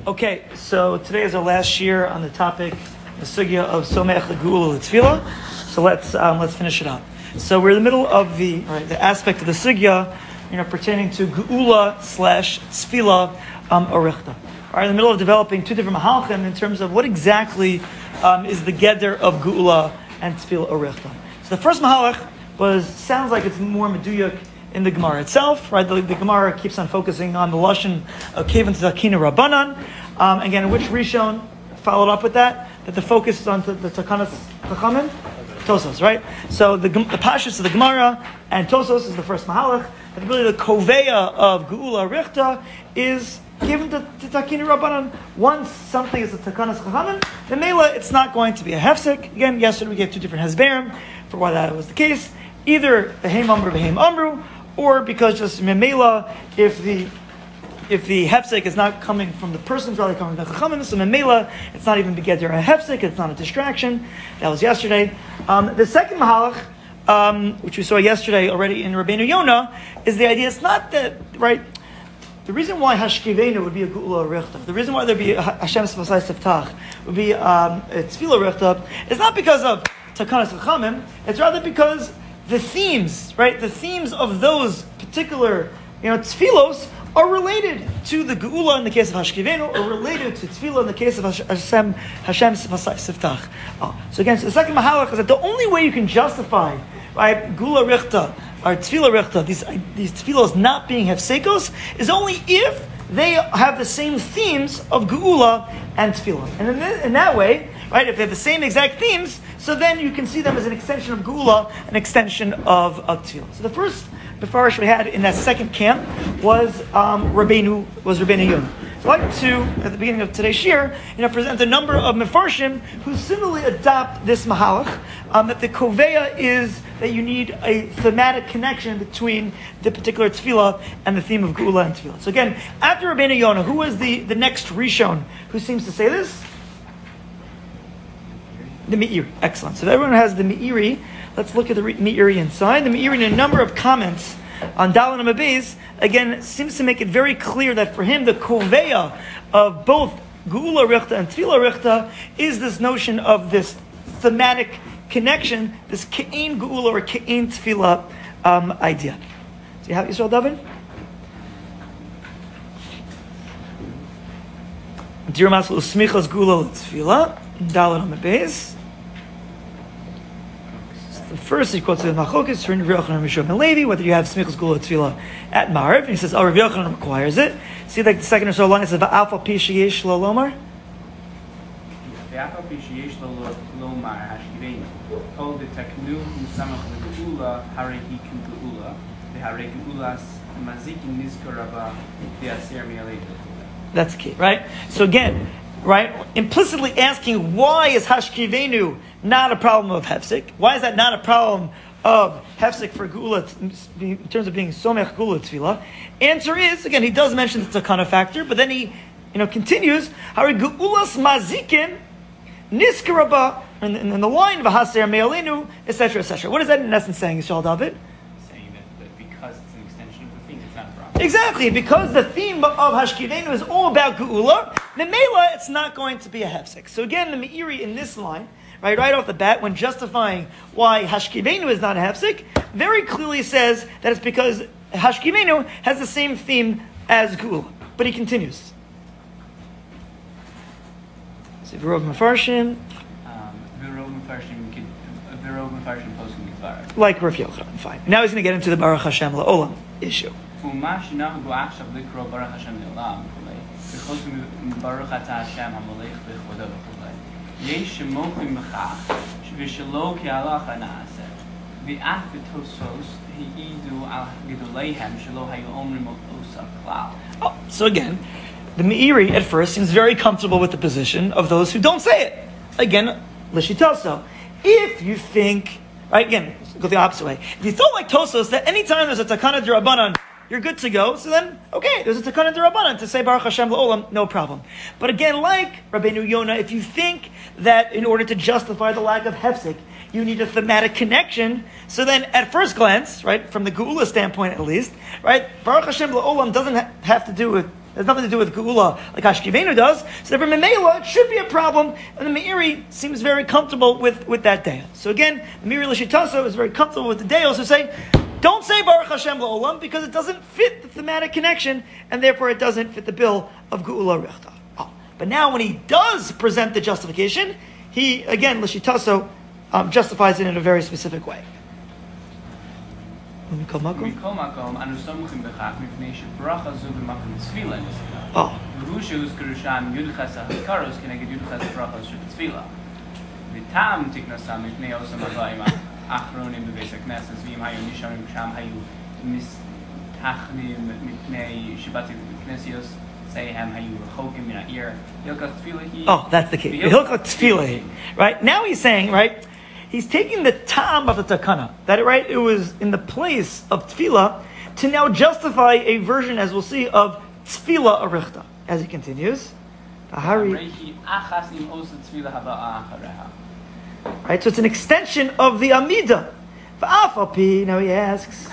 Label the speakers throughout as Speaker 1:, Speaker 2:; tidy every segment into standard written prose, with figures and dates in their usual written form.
Speaker 1: Okay, so today is our last year on the topic, the sugya of Somech Geula L'Tefillah. So let's finish it up. So we're in the middle of the aspect of the sugya, pertaining to Geula / Tefillah Orichta. We're in the middle of developing two different mahalchim in terms of what exactly is the geder of Geula and Tefillah Orichta. So the first mahalach sounds like it's more meduyak in the Gemara itself, right? The Gemara keeps on focusing on the lashon of Kevan Takina Rabbanan. Again, which Rishon followed up with that the focus is on the Takanas Chachamim, Tosos, right? So the Pashas of the Gemara and Tosos is the first mahalach. And really, the koveya of Geula Richta is given to Takina Rabbanan. Once something is a Takanas Chachamim, then Mela, it's not going to be a hefsek. Again, yesterday we gave two different hezberim for why that was the case. Either Behem Amru, or because just Memela, if the hefsek is not coming from the person, it's rather coming from the Chachamim, so Memela, it's not even begeder a hefsek, it's not a distraction. That was yesterday. The second mahalach, which we saw yesterday already in Rabbeinu Yonah, is the idea, it's not that, right, the reason why Hashkivenu would be a Geula Richta, the reason why there'd be a Hashem Sefasai Seftach, would be a Tefillah Richta, is not because of Takanas Chachamim, it's rather because the themes of those particular, tefillos are related to the Geula in the case of Hashkivenu, or related to Tefillah in the case of Hashem Siftach. So again, so the second mahalach is that the only way you can justify, right, Geula Richta, or Tefillah Richta, these tefillos not being hefsekos, is only if they have the same themes of Geula and Tefillah. And in that way, right, if they have the same exact themes, so then you can see them as an extension of Geula, an extension of Tefillah. So the first Mefarish we had in that second camp was Rabbeinu Yonah. So I'd like to, at the beginning of today's shir, present a number of Mefarshim who similarly adopt this mahalach, that the koveya is that you need a thematic connection between the particular tefillah and the theme of Geula and tefillah. So again, after Rabbeinu Yonah, who was the next Rishon who seems to say this? The Meiri. Excellent. So if everyone has the Meiri, let's look at the Meiri inside. The Meiri, in a number of comments on Dalan and Mabez, again, seems to make it very clear that for him, the koveya of both Geula Richta and Tefillah Richta is this notion of this thematic connection, this Ke'ein Geula or Ke'ein Tefillah idea. So you have Yisrael David? Dir Masel Usmichas Geula Tefillah, Dalan and Mabez. First, he quotes the Machlokas from Rav Yochanan and Rishon ben Levi, whether you have Smichas Geula Tefillah at Ma'ariv, and he says, Rav Yochanan requires it. See, like the second or so line, it says, Va'alfa pi sheyesh lo lomar?
Speaker 2: Va'alfa pi sheyesh lo lomar hashkivenu. Kol deteknu u'samach le'geula, harei hiku geula, v'harei geulas mazikin nizkor rabba v'aser mi'alei.
Speaker 1: That's key, right? So again, right, implicitly asking, why is Hashkivenu not a problem of hefsek? Why is that not a problem of hefsek for Geula in terms of being somech Geula tefillah? Answer is, again, he does mention the takana factor, but then he, continues, Hari Geulas mazikin niskaraba, in the line of Haser me'alenu, etc., etc. What is that in essence saying, Yisrael David?
Speaker 2: Saying that because it's an extension of the theme, it's not a problem.
Speaker 1: Exactly, because the theme of Hashkivenu is all about Geula, Memela, it's not going to be a hefsek. So again, the Meiri in this line, right off the bat, when justifying why Hashkivenu is not a hefsek, very clearly says that it's because Hashkivenu has the same theme as Geula. But he continues. So Virov Mefarshim.
Speaker 2: Virov Mefarshim posting Gemara.
Speaker 1: Like Rav Yochanan, fine. Now he's going to get into the Baruch Hashem La'olam issue.
Speaker 2: Baruch Hashem La'olam. Baruch Ata Hashem HaMolech B'Chodo V'Chulei. Yesh Shemochim B'Chach V'Shelo Ke'alacha Na'aseh V'Af V'Tosos Hi'idu Al Gedoleihem Shelo Hayu Omrim Osa Klal.
Speaker 1: So again, the Meiri at first seems very comfortable with the position of those who don't say it. Again, Lishitaso. If you think, right, again, go the opposite way. If you thought like Tosos that anytime there's a Takana D'Rabbanan, you're good to go, so then, okay, there's a Takana D'Rabbanan to say Baruch Hashem La'olam, no problem. But again, like Rabbeinu Yonah, if you think that in order to justify the lack of hefsek, you need a thematic connection, so then at first glance, right, from the Geula standpoint at least, right, Baruch Hashem La'olam doesn't have to do with It has nothing to do with Geula like Ashkivenu does. So therefore, Memela, it should be a problem, and the Meiri seems very comfortable with that Deil. So again, the Meiri L'Shitaso is very comfortable with the Deils who say, don't say Baruch Hashem La'olam because it doesn't fit the thematic connection, and therefore it doesn't fit the bill of Geula Rechta. But now when he does present the justification, he, again, L'Shitaso, justifies it in a very specific way.
Speaker 2: מכל מקום, אנו סומכים בכך מפני שברכה זו במקום תפילה נסגר. והוא שהוזכרו שם יודחס ההזכרוס כנגד יודחס ברכה שבתפילה. וטעם תכנסה מפני עושה מבאים האחרונים בבית הכנסת, ואם היו נשארים שם היו מסתכנים מפני שבתי כנסיוס, הם היו רחוקים מן העיר. הלכת תפילה היא...
Speaker 1: that's the key. הלכת תפילה. Right? Now he's saying, right? He's taking the tam of the takana, that right, it was in the place of tefillah, to now justify a version, as we'll see, of tefillah arichta. As he continues, right, so it's an extension of the amida. Now he asks,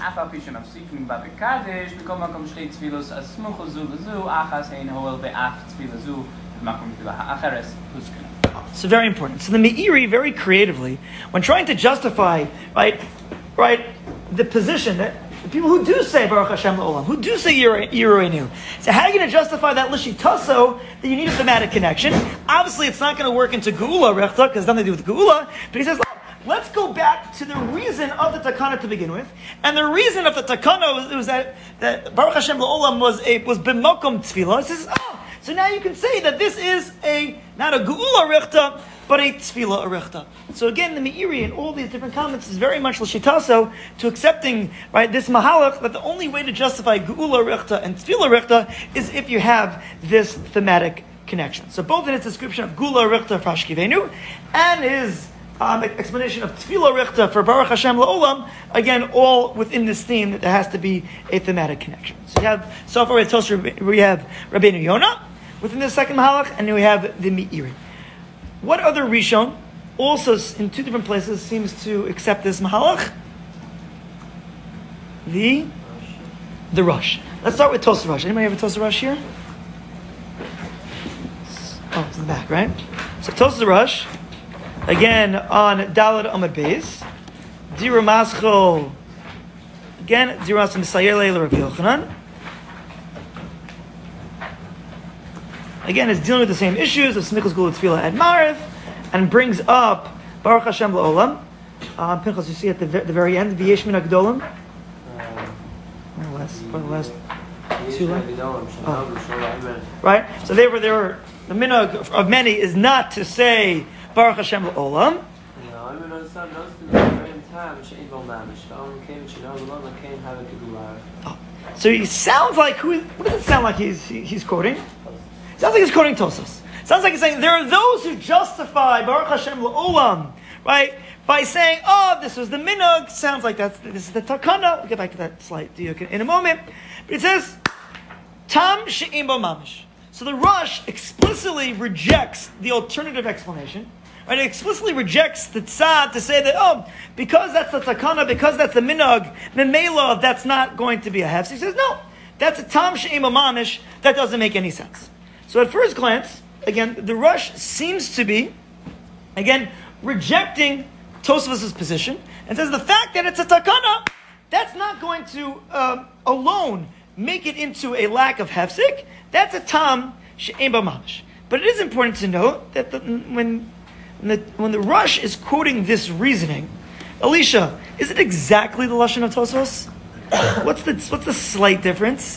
Speaker 1: so very important. So the Meiri, very creatively, when trying to justify, right, the position that the people who do say Baruch Hashem La'olam, who do say Yiruenu, so how are you going to justify that L'Shitaso that you need a thematic connection? Obviously, it's not going to work into Geula Rechta because it's nothing to do with Geula. But he says, let's go back to the reason of the Takana to begin with, and the reason of the Takana was that Baruch Hashem La'olam was b'mokom tefillah. He says, so now you can say that this is not a Geula Rechta, but a Tefillah Rechta. So again, the Meiri in all these different comments is very much L'Shitaso to accepting, right, this Mahalach, that the only way to justify Geula Rechta and Tefillah Rechta is if you have this thematic connection. So both in his description of Geula Rechta for Ashkivenu and his explanation of Tefillah Rechta for Baruch Hashem La'olam, again, all within this theme that there has to be a thematic connection. So we have, so far we have Rabbeinu Yonah within the second Mahalach, and then we have the Meiri. What other Rishon, also in two different places, seems to accept this Mahalach? The Rosh. Let's start with Tosas Rosh. Anybody have a Tosas Rosh here? Oh, it's in the back, right? So Tosas Rosh, again on Dalad Amud Beis, Dira Maschol, again Dira Misayele Rav Yochanan. Again, it's dealing with the same issues of Smichas Gula Tefillah at Mariv, and brings up Baruch Hashem La'olam. Pinchas, you see at the very end, V'yesh min Agdolim. Or the last two lines. Right? So they were the minhag of many is not to say Baruch Hashem La'olam. So he sounds like what does it sound like he's quoting? Sounds like he's quoting Tosas. Sounds like he's saying there are those who justify Baruch Hashem La'olam, right, by saying, this was the minhag. Sounds like this is the takana. We'll get back to that slide in a moment. But it says, Tam she'im bo mamish. So the Rosh explicitly rejects the alternative explanation. Right? It explicitly rejects the tzad to say that, because that's the takana, because that's the minhag, memela, that's not going to be a hefs. He says, no, that's a tam she'im bo mamish. That doesn't make any sense. So at first glance, again, the Rosh seems to be, again, rejecting Tosfos' position and says the fact that it's a takana, that's not going to alone make it into a lack of hefsik. That's a tam she'en b'mamish. But it is important to note that when the Rosh is quoting this reasoning, Elisha, is it exactly the lashon of Tosfos? What's the slight difference?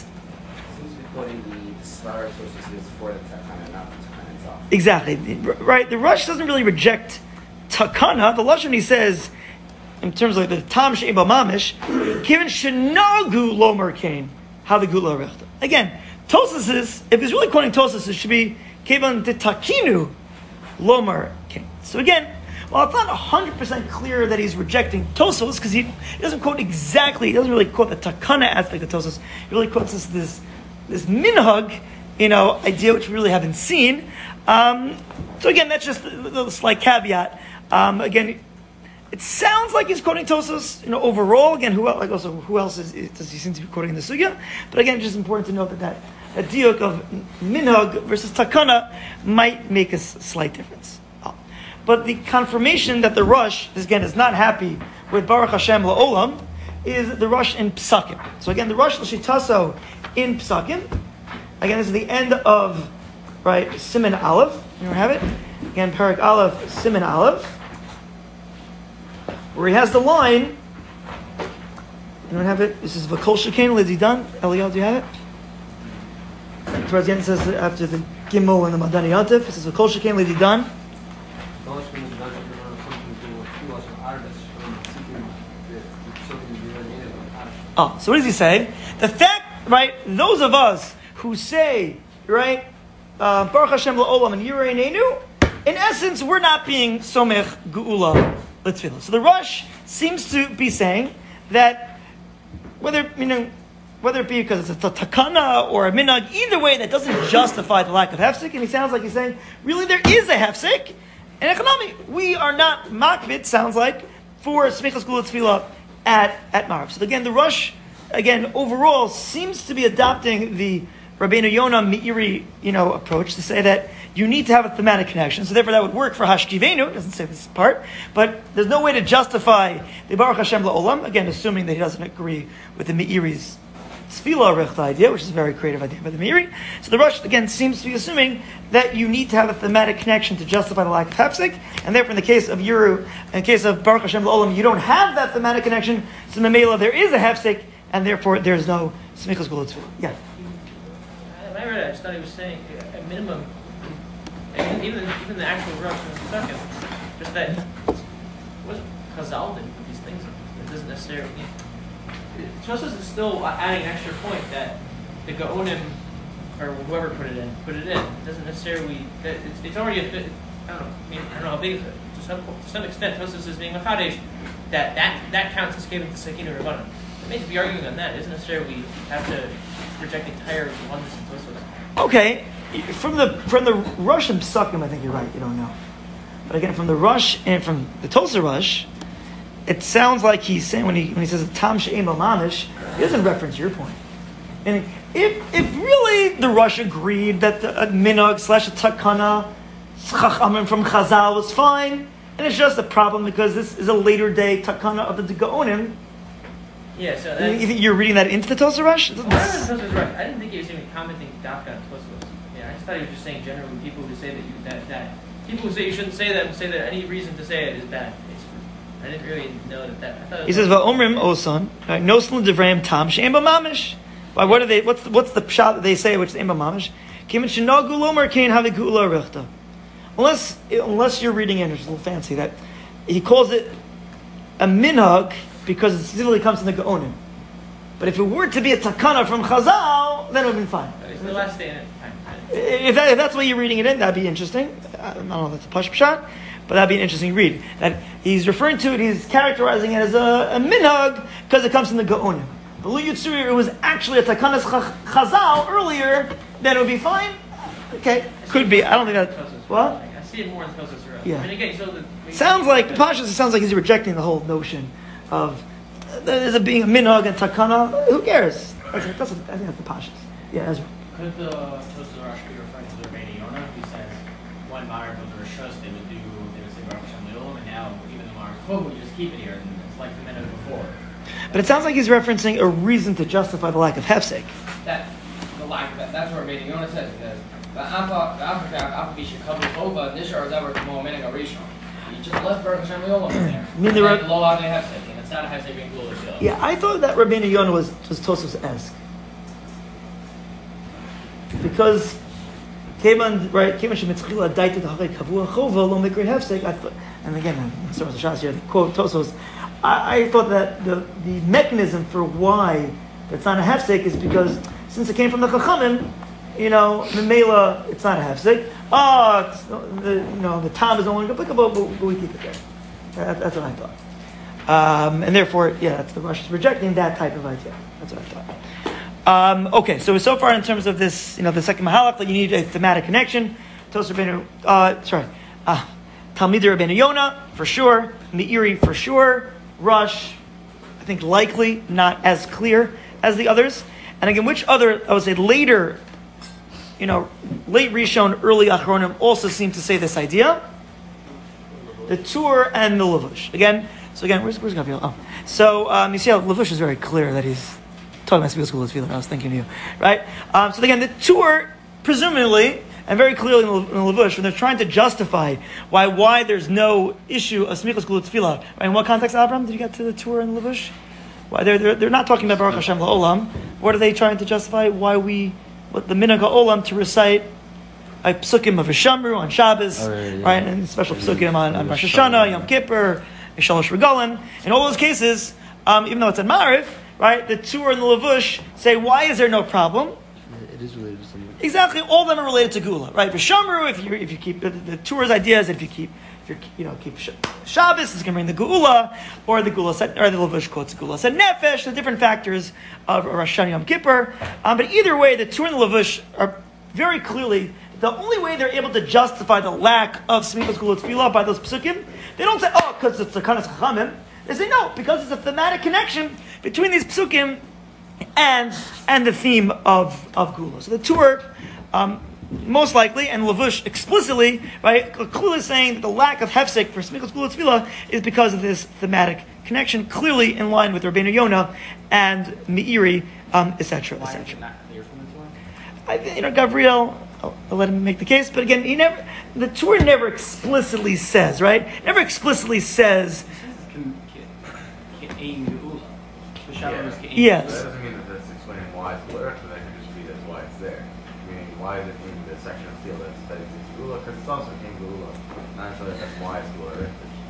Speaker 1: Exactly, right? The Rosh doesn't really reject takana. The lashon he says, in terms of the tam she'en b'mamish, kiven shenagu lomer kain havigula rechta. Again, Tosas is, if he's really quoting Tosas, it should be kiven de takinu lomer kain. So again, well, it's not 100% clear that he's rejecting Tosas because he doesn't quote exactly. He doesn't really quote the takana aspect of Tosas. He really quotes this minhag, idea which we really haven't seen. So again, that's just a slight caveat. Again, it sounds like he's quoting Tosas, overall. Again, who else does he seem to be quoting in the sugya? But again, it's just important to note that a diuk of minhag versus takana might make a slight difference. But the confirmation that the Rosh, this again, is not happy with Baruch Hashem La'olam, is the Rosh in Psakim. So again, the Rosh L'Shitaso in Psakim. Again, this is the end of, right, Siman Aleph. You don't have it? Again, Parak Aleph, Siman Aleph, where he has the line. You don't have it? This is V'kol Shekain L'Zidan. Eliel, do you have it? Towards the end, it says after the Gimel and the Madani Yontif, it says V'kol Shekain L'Zidan. Oh, so what does he say? The fact, right, those of us who say, right, Baruch Hashem La'olam and Yirei Neinu, in essence, we're not being Somech Geula L'Tfilah. So the Rosh seems to be saying that whether it be because it's a takana or a minhag, either way, that doesn't justify the lack of hefsek. And he sounds like he's saying, really, there is a hefsek. And economy, we are not makbid, sounds like, for Smichas Geula L'Tfilah at Marav. So again, the Rosh, overall, seems to be adopting the Rabbeinu Yonah Meiri, approach to say that you need to have a thematic connection. So therefore, that would work for Hashkivenu. It doesn't say this part, but there's no way to justify the Baruch Hashem La'olam. Again, assuming that he doesn't agree with the Meiri's Tefillah Rechta idea, which is a very creative idea by the Meiri. So the Rosh again seems to be assuming that you need to have a thematic connection to justify the lack of hefsek, and therefore, in the case of Yuru, in the case of Baruch Hashem La'olam, you don't have that thematic connection. So Memela, there is a hefsek, and therefore there is no Smichas Geula L'Tfilah. Yeah.
Speaker 3: When I read it, I just thought he was saying at minimum, even the actual Rosh in the second, just that it wasn't Chazal didn't put these things in. It doesn't necessarily. Tosfos is still adding an extra point that the Gaonim or whoever put it in. It doesn't necessarily. It's already a bit. I don't know how big. To some extent, Tosfos is being a chadesh. That counts as giving to Sekin or Rabbanan. It means to be arguing on that. It doesn't necessarily we have to reject the entire oneness of Tosfos.
Speaker 1: Okay, from the Rosh and Psakim, I think you're right. You don't know, but again, from the Rosh and from the Tulsa Rosh, it sounds like he's saying when he says Tam She'em Mamish, he doesn't reference your point. And if really the Rosh agreed that the minhag / a takana from Chazal was fine, and it's just a problem because this is a later day takana of the Gaonim.
Speaker 3: Yeah, so
Speaker 1: you think you're reading that into the Tulsa Rosh?
Speaker 3: I didn't think he was even commenting Dafka on Tosfos. Yeah, I just thought he was just saying generally people who say that people who say you shouldn't say that and say that any reason to say it is bad. I didn't really know that. I thought
Speaker 1: he says Va'omrim Osan Noslan Devraim Tam She'em B'Mamish. Why? What are they? What's the pshat that they say which is Em B'Mamish? Kimin Shenagu Lomer Kain Havigula Rechta. Unless you're reading in, it's a little fancy that he calls it a minhag because it specifically comes from the Gaonim. But if it were to be a takana from Chazal, then it would have been fine.
Speaker 3: It's the last day in it.
Speaker 1: If that's the way you're reading it in, that'd be interesting. I don't know if that's a push pshat, but that'd be an interesting read. That he's referring to it, he's characterizing it as a minhag because it comes from the Gaonim. But Lu Yitzuri, it was actually a takanas Chazal earlier, then it would be fine. Okay, could be. I don't think that. What?
Speaker 3: I see it more in Tosfos.
Speaker 1: Yeah.
Speaker 3: I mean, again, so
Speaker 1: sounds like Pashas. It sounds like he's rejecting the whole notion of there's a being a minhag and takana. Who cares? I think that's the Pashas. Yeah, Ezra.
Speaker 4: Could the Tosfos Rosh be referring to the Rabbeinu Yonah, who said when Ma'ariv was a Rishus, they would say Baruch Hashem Le'olam, and now even the Ma'ariv we just keep it here, and it's like the minute before.
Speaker 1: But it sounds like he's referencing a reason to justify the lack of hefsek.
Speaker 4: That the lack of that. That's what Rabbeinu Yonah says. Because you just left Baruch Hashem Le'olam in there. And it's not a hefsek being glorified.
Speaker 1: Yeah, I thought that Rabbeinu Yonah was Tosfos-esque. Because Kevan Shemitzchila Daita Hare Kavua Chova Lo Mikri Hefsek. I thought, and again, Sir Shas here, quote Tosfos. I thought that the mechanism for why it's not a hefsek is because since it came from the Chachamim, Memela, it's not a hefsek. The tam is no longer applicable, but we keep it there. That's what I thought. And therefore, that's the Rosh is rejecting that type of idea. That's what I thought. Okay, so far in terms of this, the second Mahalach, that you need a thematic connection. Talmidei Rabbeinu Yonah, for sure. Meiri, for sure. Rosh, I think likely not as clear as the others. And again, which other, I would say, later late Rishon, early Achronim also seem to say this idea. The Tur and the Levush. Where's Gabriel? Oh. So you see how Levush is very clear that he's talking about Smichas Geulas Tefillah. I was thinking of you, right? So again, the Tur, presumably, and very clearly in the Levush, when they're trying to justify why there's no issue of Smichas Geulas Tefillah. Right? In what context, Abraham, did you get to the Tur and the Levush? Why they're not talking about Baruch Hashem La'olam. What are they trying to justify? What the Minhag HaOlam to recite a psukim of Vishamru on Shabbos, right, and special psukim on Rosh Hashanah, Yom Kippur, Shalosh Regalim. In all those cases, even though it's in Ma'ariv, right, the Tur and the Levush say, why is there no problem?
Speaker 5: It is related to something.
Speaker 1: Exactly, all of them are related to Gula, right? Vishamru, if you keep the Tur's idea is that if you keep Shabbos, it's going to bring the Geula, or the Levush quotes Geula said Nefesh, the different factors of Rosh Hashanah Yom Kippur. But either way, the Tur and the Levush are very clearly the only way they're able to justify the lack of Smichas Geulas Tefillah by those psukim. They don't say, because it's the Kanas Chachamim. They say, no, because it's a thematic connection between these psukim and the theme of Geula. So the Tur, most likely, and Levush explicitly, right, clearly saying that the lack of hefsek for Smichas Geulas Tefillah is because of this thematic connection, clearly in line with Rabbeinu Yonah and Meiri, etc.,
Speaker 4: Why is
Speaker 1: etc.
Speaker 4: it not clear from the Torah?
Speaker 1: Gabriel, I'll let him make the case, but again, the Torah never explicitly says, right? Never explicitly says. Yes.
Speaker 6: That doesn't mean that that's explaining why it's blurred, but that could just be that's why it's there. Meaning, why is it in the section of field that it's Geula? Because it's also King Geula. Not necessarily that's why it's blurred.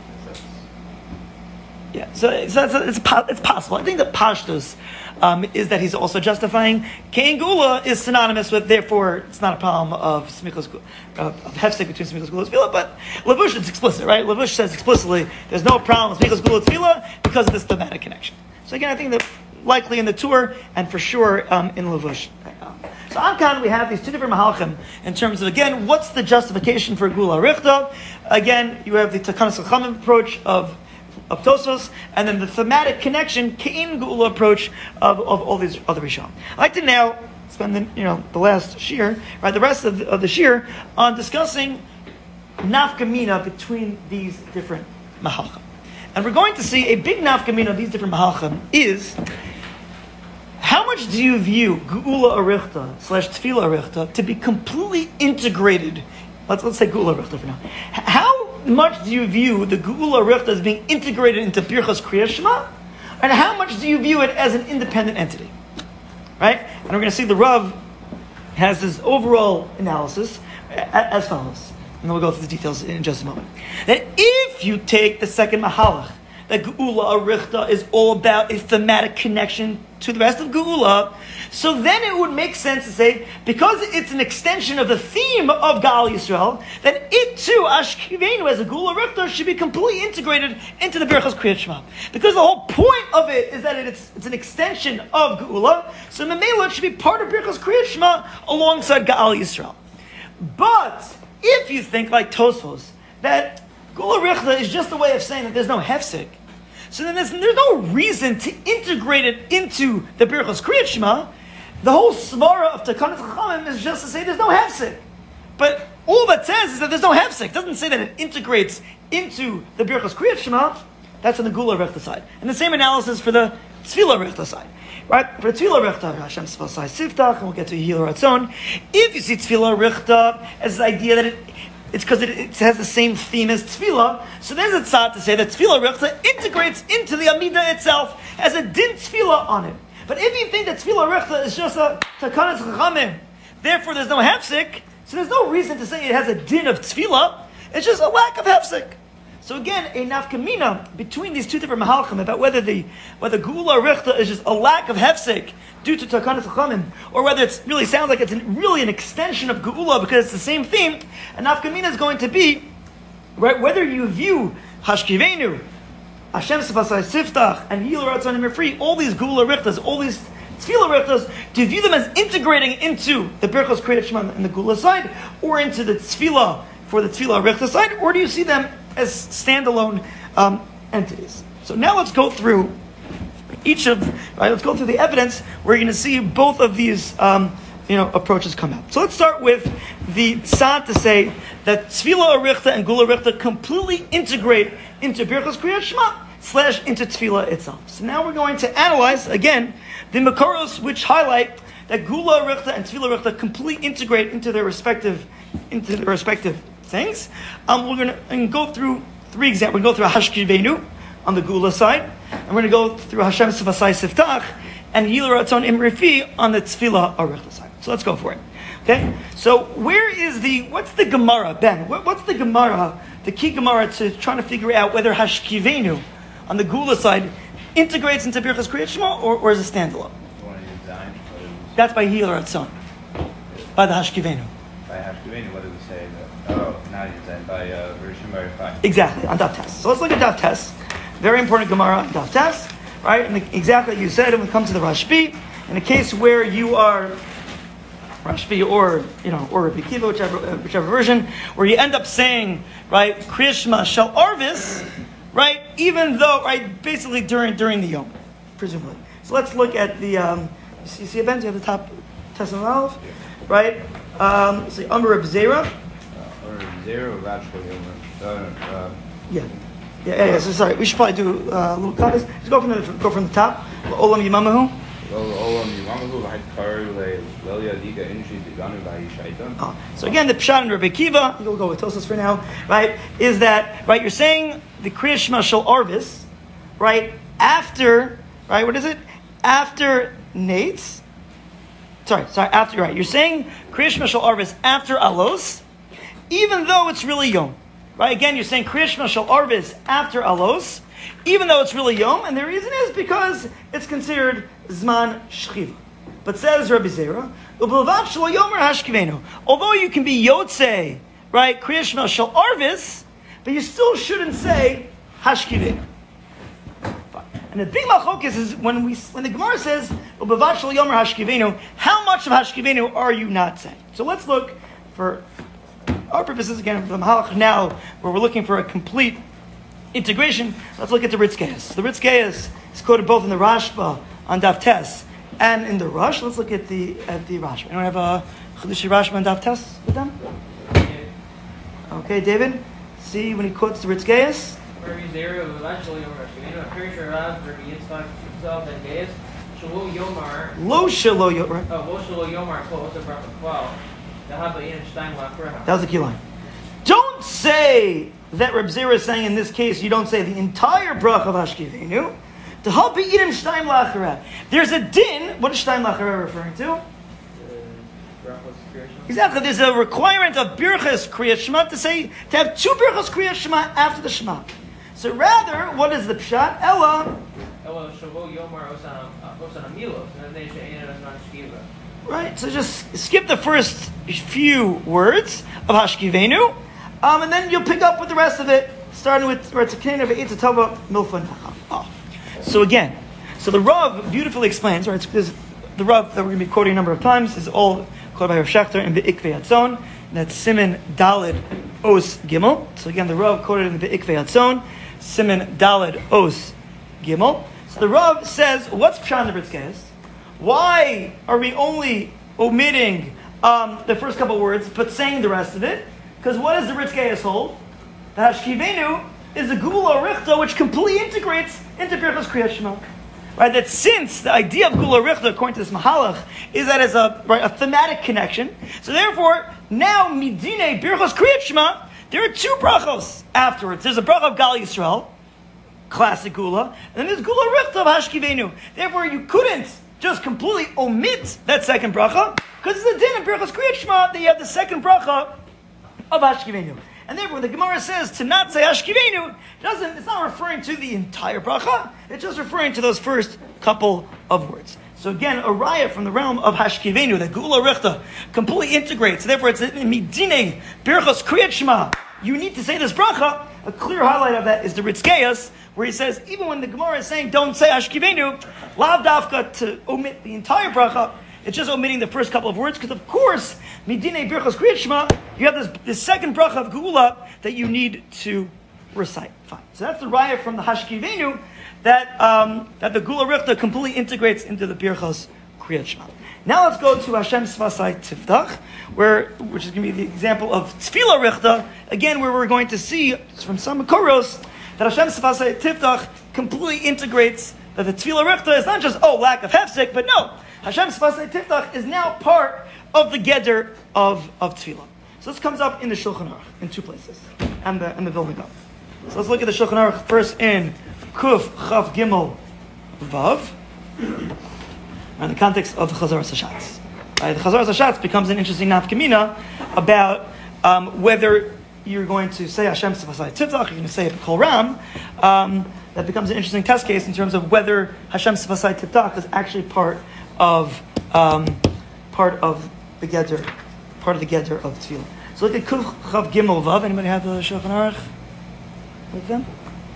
Speaker 1: Yeah, so it's possible. I think the Pashtus is that he's also justifying Kein Gula is synonymous with, therefore, it's not a problem of Smichas of hefsek between Smichas Geulas Tefillah, but Levush is explicit, right? Levush says explicitly there's no problem with Smichas Geulas Tefillah because of this thematic connection. So again, I think that likely in the Tur and for sure in Levush. So Amkan, we have these two different mahalchim in terms of, again, what's the justification for Gula Richta? Again, you have the Takanas Chachamim approach of Tosfos, and then the thematic connection, Kein Gula approach of all these other Rishon. I'd like to now spend the last shir, right, the rest of the shir, on discussing nafkamina between these different mahalchim. And we're going to see a big nafkamina of these different mahalchim is how much do you view Geula Arichta / Tefillah Arichta to be completely integrated? Let's say Geula Arichta for now. How much do you view the Geula Arichta as being integrated into Birchas Kriyas Shema? And how much do you view it as an independent entity? Right? And we're going to see the Rav has this overall analysis as follows. And then we'll go through the details in just a moment. That if you take the second Mahalach, that Geula Arichta is all about a thematic connection to the rest of Geula, so then it would make sense to say, because it's an extension of the theme of Gal Yisrael, that it too, Ashkivenu, as a Geula Arichta, should be completely integrated into the Birchas Kriyas Shema. Because the whole point of it is that it's an extension of Geula, so Memela, it should be part of Birchas Kriyas Shema alongside Gal Yisrael. But if you think like Tosfos, that Geula Arichta is just a way of saying that there's no hefsek, so then there's no reason to integrate it into the Birchas Kriyas Shema. The whole svara of Takanas Chachamim is just to say there's no hefsek. But all that says is that there's no hefsek. It doesn't say that it integrates into the Birchas Kriyas Shema. That's on the Geula Arichta side. And the same analysis for the Tefillah Arichta side. Right? For the Tefillah Arichta, Hashem Sfasai Siftach, and we'll get to Yehil Ratzon. If you see Tefillah Arichta as the idea that it's because it has the same theme as Tefillah, so there's a tzad to say that Tefillah Arichta integrates into the Amidah itself as a din Tefillah on it. But if you think that Tefillah Arichta is just a Takanas Chachamim, therefore there's no hefsek, so there's no reason to say it has a din of Tefillah, it's just a lack of hefsek. So again, a nafkamina between these two different mahalchim about whether Geula Arichta is just a lack of hefsek due to Takanas Chachamim, or whether it really sounds like it's really an extension of Geula because it's the same theme, a nafkamina is going to be, right, whether you view Hashkivenu, Hashem Sefasai Siftach, and Yehil Ratzon and Mefri, all these Geula Arichtas, all these Tefillah Arichtas, do you view them as integrating into the Birchas Kriyas Shema and the Geula side, or into the Tefillah for the Tefillah Arichta side, or do you see them as standalone entities? So now let's go through let's go through the evidence. We're going to see both of these approaches come out. So let's start with the tzad to say that Tefillah Arichta and Gula Arichta completely integrate into Birchas Kriyat Shema / into Tefillah itself. So now we're going to analyze, again, the Makaros which highlight that Gula Arichta and Tefillah Arichta completely integrate into their respective things. We're going to go through 3 examples. We're going to go through Hashkivenu on the Gula side, and we're going to go through Hashem Sivasai Siftach and Yil Ratzon Imrifi on the Tefillah Arichta side. So let's go for it. Okay? So what's the Gemara, Ben? What's the Gemara, the key Gemara to trying to figure out whether Hashkivenu on the Gula side integrates into Birchas Kriyat Shema or is a standalone? That's by Yil Ratzon. By the Hashkivenu.
Speaker 5: By Hashkivenu, what does it say? Now you're saying by Rishon Bar.
Speaker 1: Exactly, on Daf Tes. So let's look at Daf Tes. Very important Gemara on Daf Tes. Right? And exactly like you said, when it comes to the Rashbi, in a case where you are Rashbi or Rabbi Kiva, whichever version, where you end up saying, right, Kriyat Shema Shel Arvis, right, even though, right, basically during the Yom, presumably. So let's look at the, you see events, you have the top Tes and Aleph, right? So Amr Reb Zera. Yeah. So sorry, we should probably do a little cut. Just go from the top. Olam Yimamahu. So again, the Pshat and Rabbi Kiva, we'll go with Tosas for now, right, is that, right, you're saying the Kriyat Shema Shel Arvis, right, after, right, what is it? After Nates. After, right, you're saying Kriyat Shema Shel Arvis after Alos, even though it's really Yom. Right, again, you're saying Kriyat Shema Shel Arvis after Alos, even though it's really Yom, and the reason is because it's considered Zman Shchiva. But says Rabbi Zera, Ubelvav Shelo Yomer Hashkivenu. Although you can be Yotzei, right, Kriyat Shema Shel Arvis, but you still shouldn't say Hashkivenu. And the big machokis is when the Gemara says Ubelvav Shelo Yomer Hashkivenu, how much of Hashkivenu are you not saying? So let's look for our purposes, again, from Mahalach now, where we're looking for a complete integration. Let's look at the Ritzgeis. The Ritzgeis is quoted both in the Rashba on Daf Tes and in the Rush. Let's look at the Rashba. Anyone have a Chedushi Rashba on Daf Tes with them? Okay, David. See when he quotes the Ritzgeis. Lo Shelo Yomar. That was the key line. Don't say that Reb Zera is saying in this case you don't say the entire brach of Hashkivenu. To help Idim Shtaim Lachara. There's a din. What is Shtaim Lachara referring to? Exactly. There's a requirement of Birchas Kriyat Shema to have 2 Birchas Kriyat Shema after the Shema. So rather, what is the Pshat? Ella. Right, so just skip the first few words of Hashkivenu, and then you'll pick up with the rest of it, starting with Retzakena Ve'itza Tova Milfan. So again, the Rav beautifully explains, right? The Rav that we're going to be quoting a number of times is all quoted by Rav Shachter in Be'ikvei Hatzon. That's Siman Daled Os Gimel. So again, the Rav quoted in Be'ikvei Hatzon, Siman Daled Os Gimel. So the Rav says, what's Pshat in the Ritzgeis? Why are we only omitting the first couple words, but saying the rest of it? Because what does the Ritzgeis hold? The Hashkivenu is a Gula Arichta which completely integrates into Birchas Kriyat Shema. Right? That since the idea of Gula Arichta, according to this Mahalach, is that as a thematic connection, so therefore, now Midine Birchas Kriyat Shema, there are 2 brachos afterwards. There's a bracha of Gal Yisrael, classic Gula, and then there's Gula Arichta of Hashkivenu. Therefore, you couldn't just completely omit that second bracha, because it's a din in Birchas Kriyat Shema that you have the second bracha of Hashkivenu. And therefore, the Gemara says to not say Hashkivenu, it's not referring to the entire bracha, it's just referring to those first couple of words. So again, a raya from the realm of Hashkivenu, that Gula Arichta completely integrates. Therefore, it's in Midine Birchas Kriyat Shema. You need to say this bracha. A clear highlight of that is the Ritzgeis, where he says, even when the Gemara is saying don't say Hashkivenu, lav dafka to omit the entire bracha, it's just omitting the first couple of words, because of course, Midine Birchas Kriyat Shema, you have this second bracha of Geula that you need to recite. Fine. So that's the raya from the Hashkivenu that the Gula Arichta completely integrates into the Birchas Kriyat Shema. Now let's go to Hashem Svasai Tiftach, which is going to be the example of Tefillah Richta, again, where we're going to see from some Makoros that Hashem Svasai Tiftach completely integrates that the Tefillah Richta is not just, lack of hefsek, but no, Hashem Svasai Tiftach is now part of the Geder of Tefillah. So this comes up in the Shulchan Aruch in two places, and the Vilna Gaon. So let's look at the Shulchan Aruch first in Kuf Chav Gimel Vav, in the context of the Chazaras Hashatz. The Chazaras Hashatz becomes an interesting nafkamina about whether you're going to say Hashem Svasai Tiftach, you're going to say it B'Kol Ram. That becomes an interesting test case in terms of whether Hashem Svasai Tiftach is actually part of the Geder, part of the Geder of Tefillah. So look at Kuf Chav Gimel Vav. Anybody have the Shulchan Aruch with them?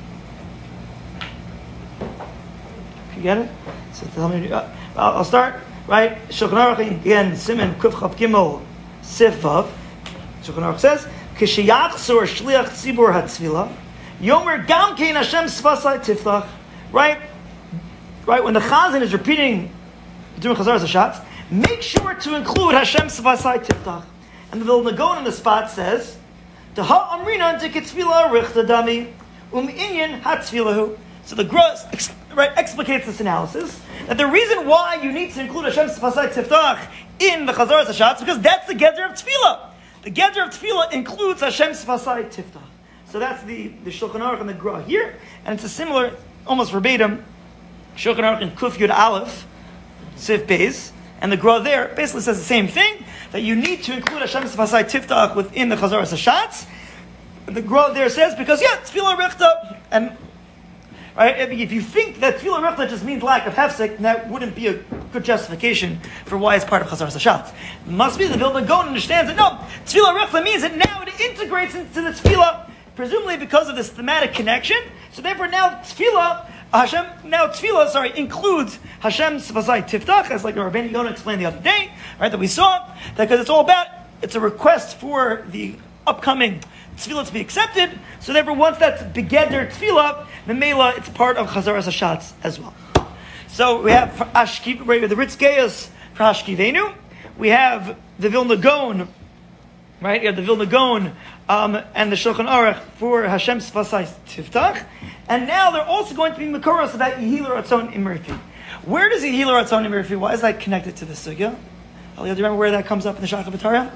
Speaker 1: You get it? So tell me. I'll start. Right, Shulchan Aruch again. Siman Kuf Chav Gimel Sif Vav. Shulchan Aruch says, "Kishiyachzor shliach tzibur hatzvila, yomer gam kein Hashem Svasai Tiftach." Right. When the Chazan is repeating, doing Chazaras Hashatz, make sure to include Hashem Svasai Tiftach. And the Vilna Gaon in the spot says, "Deha amrina diketfila richta dami inyan hatzvilahu." So the Gross explicates this analysis that the reason why you need to include Hashem Svasai Tiftach in the Chazaras Hashatz is because that's the Geder of Tefillah. The Geder of Tefillah includes Hashem Svasai Tiftach. So that's the Shulchan Aruch and the Gra here, and it's a similar, almost verbatim, Shulchan Aruch in Kuf Yud Aleph, Sif Beis, and the Gra there basically says the same thing, that you need to include Hashem Svasai Tiftach within the Chazaras Hashatz. The Gra there says, because Tefillah Richta, and right, if you think that Tefillah Richta just means lack of hefsek, that wouldn't be a good justification for why it's part of Chazaras Hashatz. It must be the Vilna Gaon understands that no, Tefillah Richta means that now it integrates into the Tefillah, presumably because of this thematic connection. So therefore now Tefillah includes Hashem Svasai Tiftach, as like Rabbeinu Yonah explained the other day, right, that we saw, that because it's a request for the upcoming Tefillah to be accepted, so therefore once that's begeder Tefillah, the Mela, it's part of Chazaras Hashatz as well. So we have the Ritz Geyos for Hashkivenu, we have the Vilna Gaon, right, you have the Vilna Gaon and the Shulchan Aruch for Hashem Svasai Tiftach, and now they're also going to be Makoros about Yehilah Ratzon Imrifi. Where does Yehilah Ratzon Imrifi, why is that connected to the Sugya? Do you remember where that comes up in the Shach B'Tarya?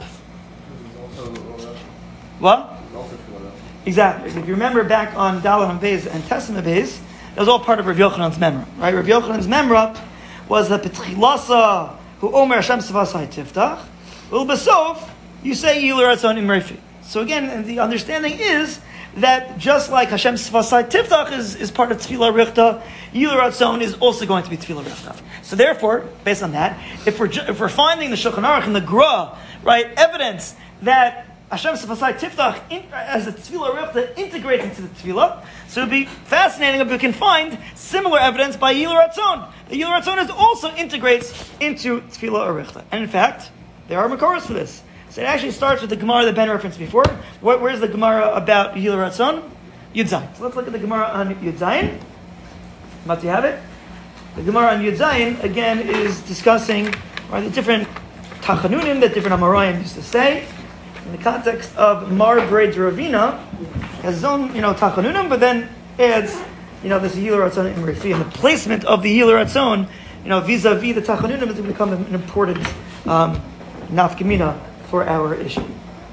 Speaker 1: What? Exactly. If you remember back on Dalet and Beis and Tessim Beis, that was all part of Rav Yochanan's memra. Right? Rav Yochanan's memra was the Petchilasa who Omer Hashem Svasai Tiftach. Well, Besof, you say Yehilah Ratzon Imrifi. So again, the understanding is that just like Hashem Svasai Tiftach is part of Tefillah Richta, Yehilah Ratzon is also going to be Tefillah Richta. So therefore, based on that, if we're finding the Shulchan Aruch and the Gra, right, evidence that Hashem Svasai Tiftach as the Tefillah Richta integrates into the Tefillah, so it would be fascinating if we can find similar evidence by Yehilah Ratzon. The Yehilah Ratzon also integrates into Tefillah Richta. And in fact, there are Makoros for this. So it actually starts with the Gemara that Ben referenced before. Where's the Gemara about Yehilah Ratzon? Yud Zayin. So let's look at the Gemara on Yud Zayin. About to have it. The Gemara on Yud Zayin, again, is discussing the different tachanunim that different Amoraim used to say. In the context of Mar Grades Ravina, has his own, tachanunim, but then adds, this Yehilah Ratzon Imrifi, and the placement of the Yehilah Ratzon, vis-a-vis the tachanunim has become an important nafkamina for our issue.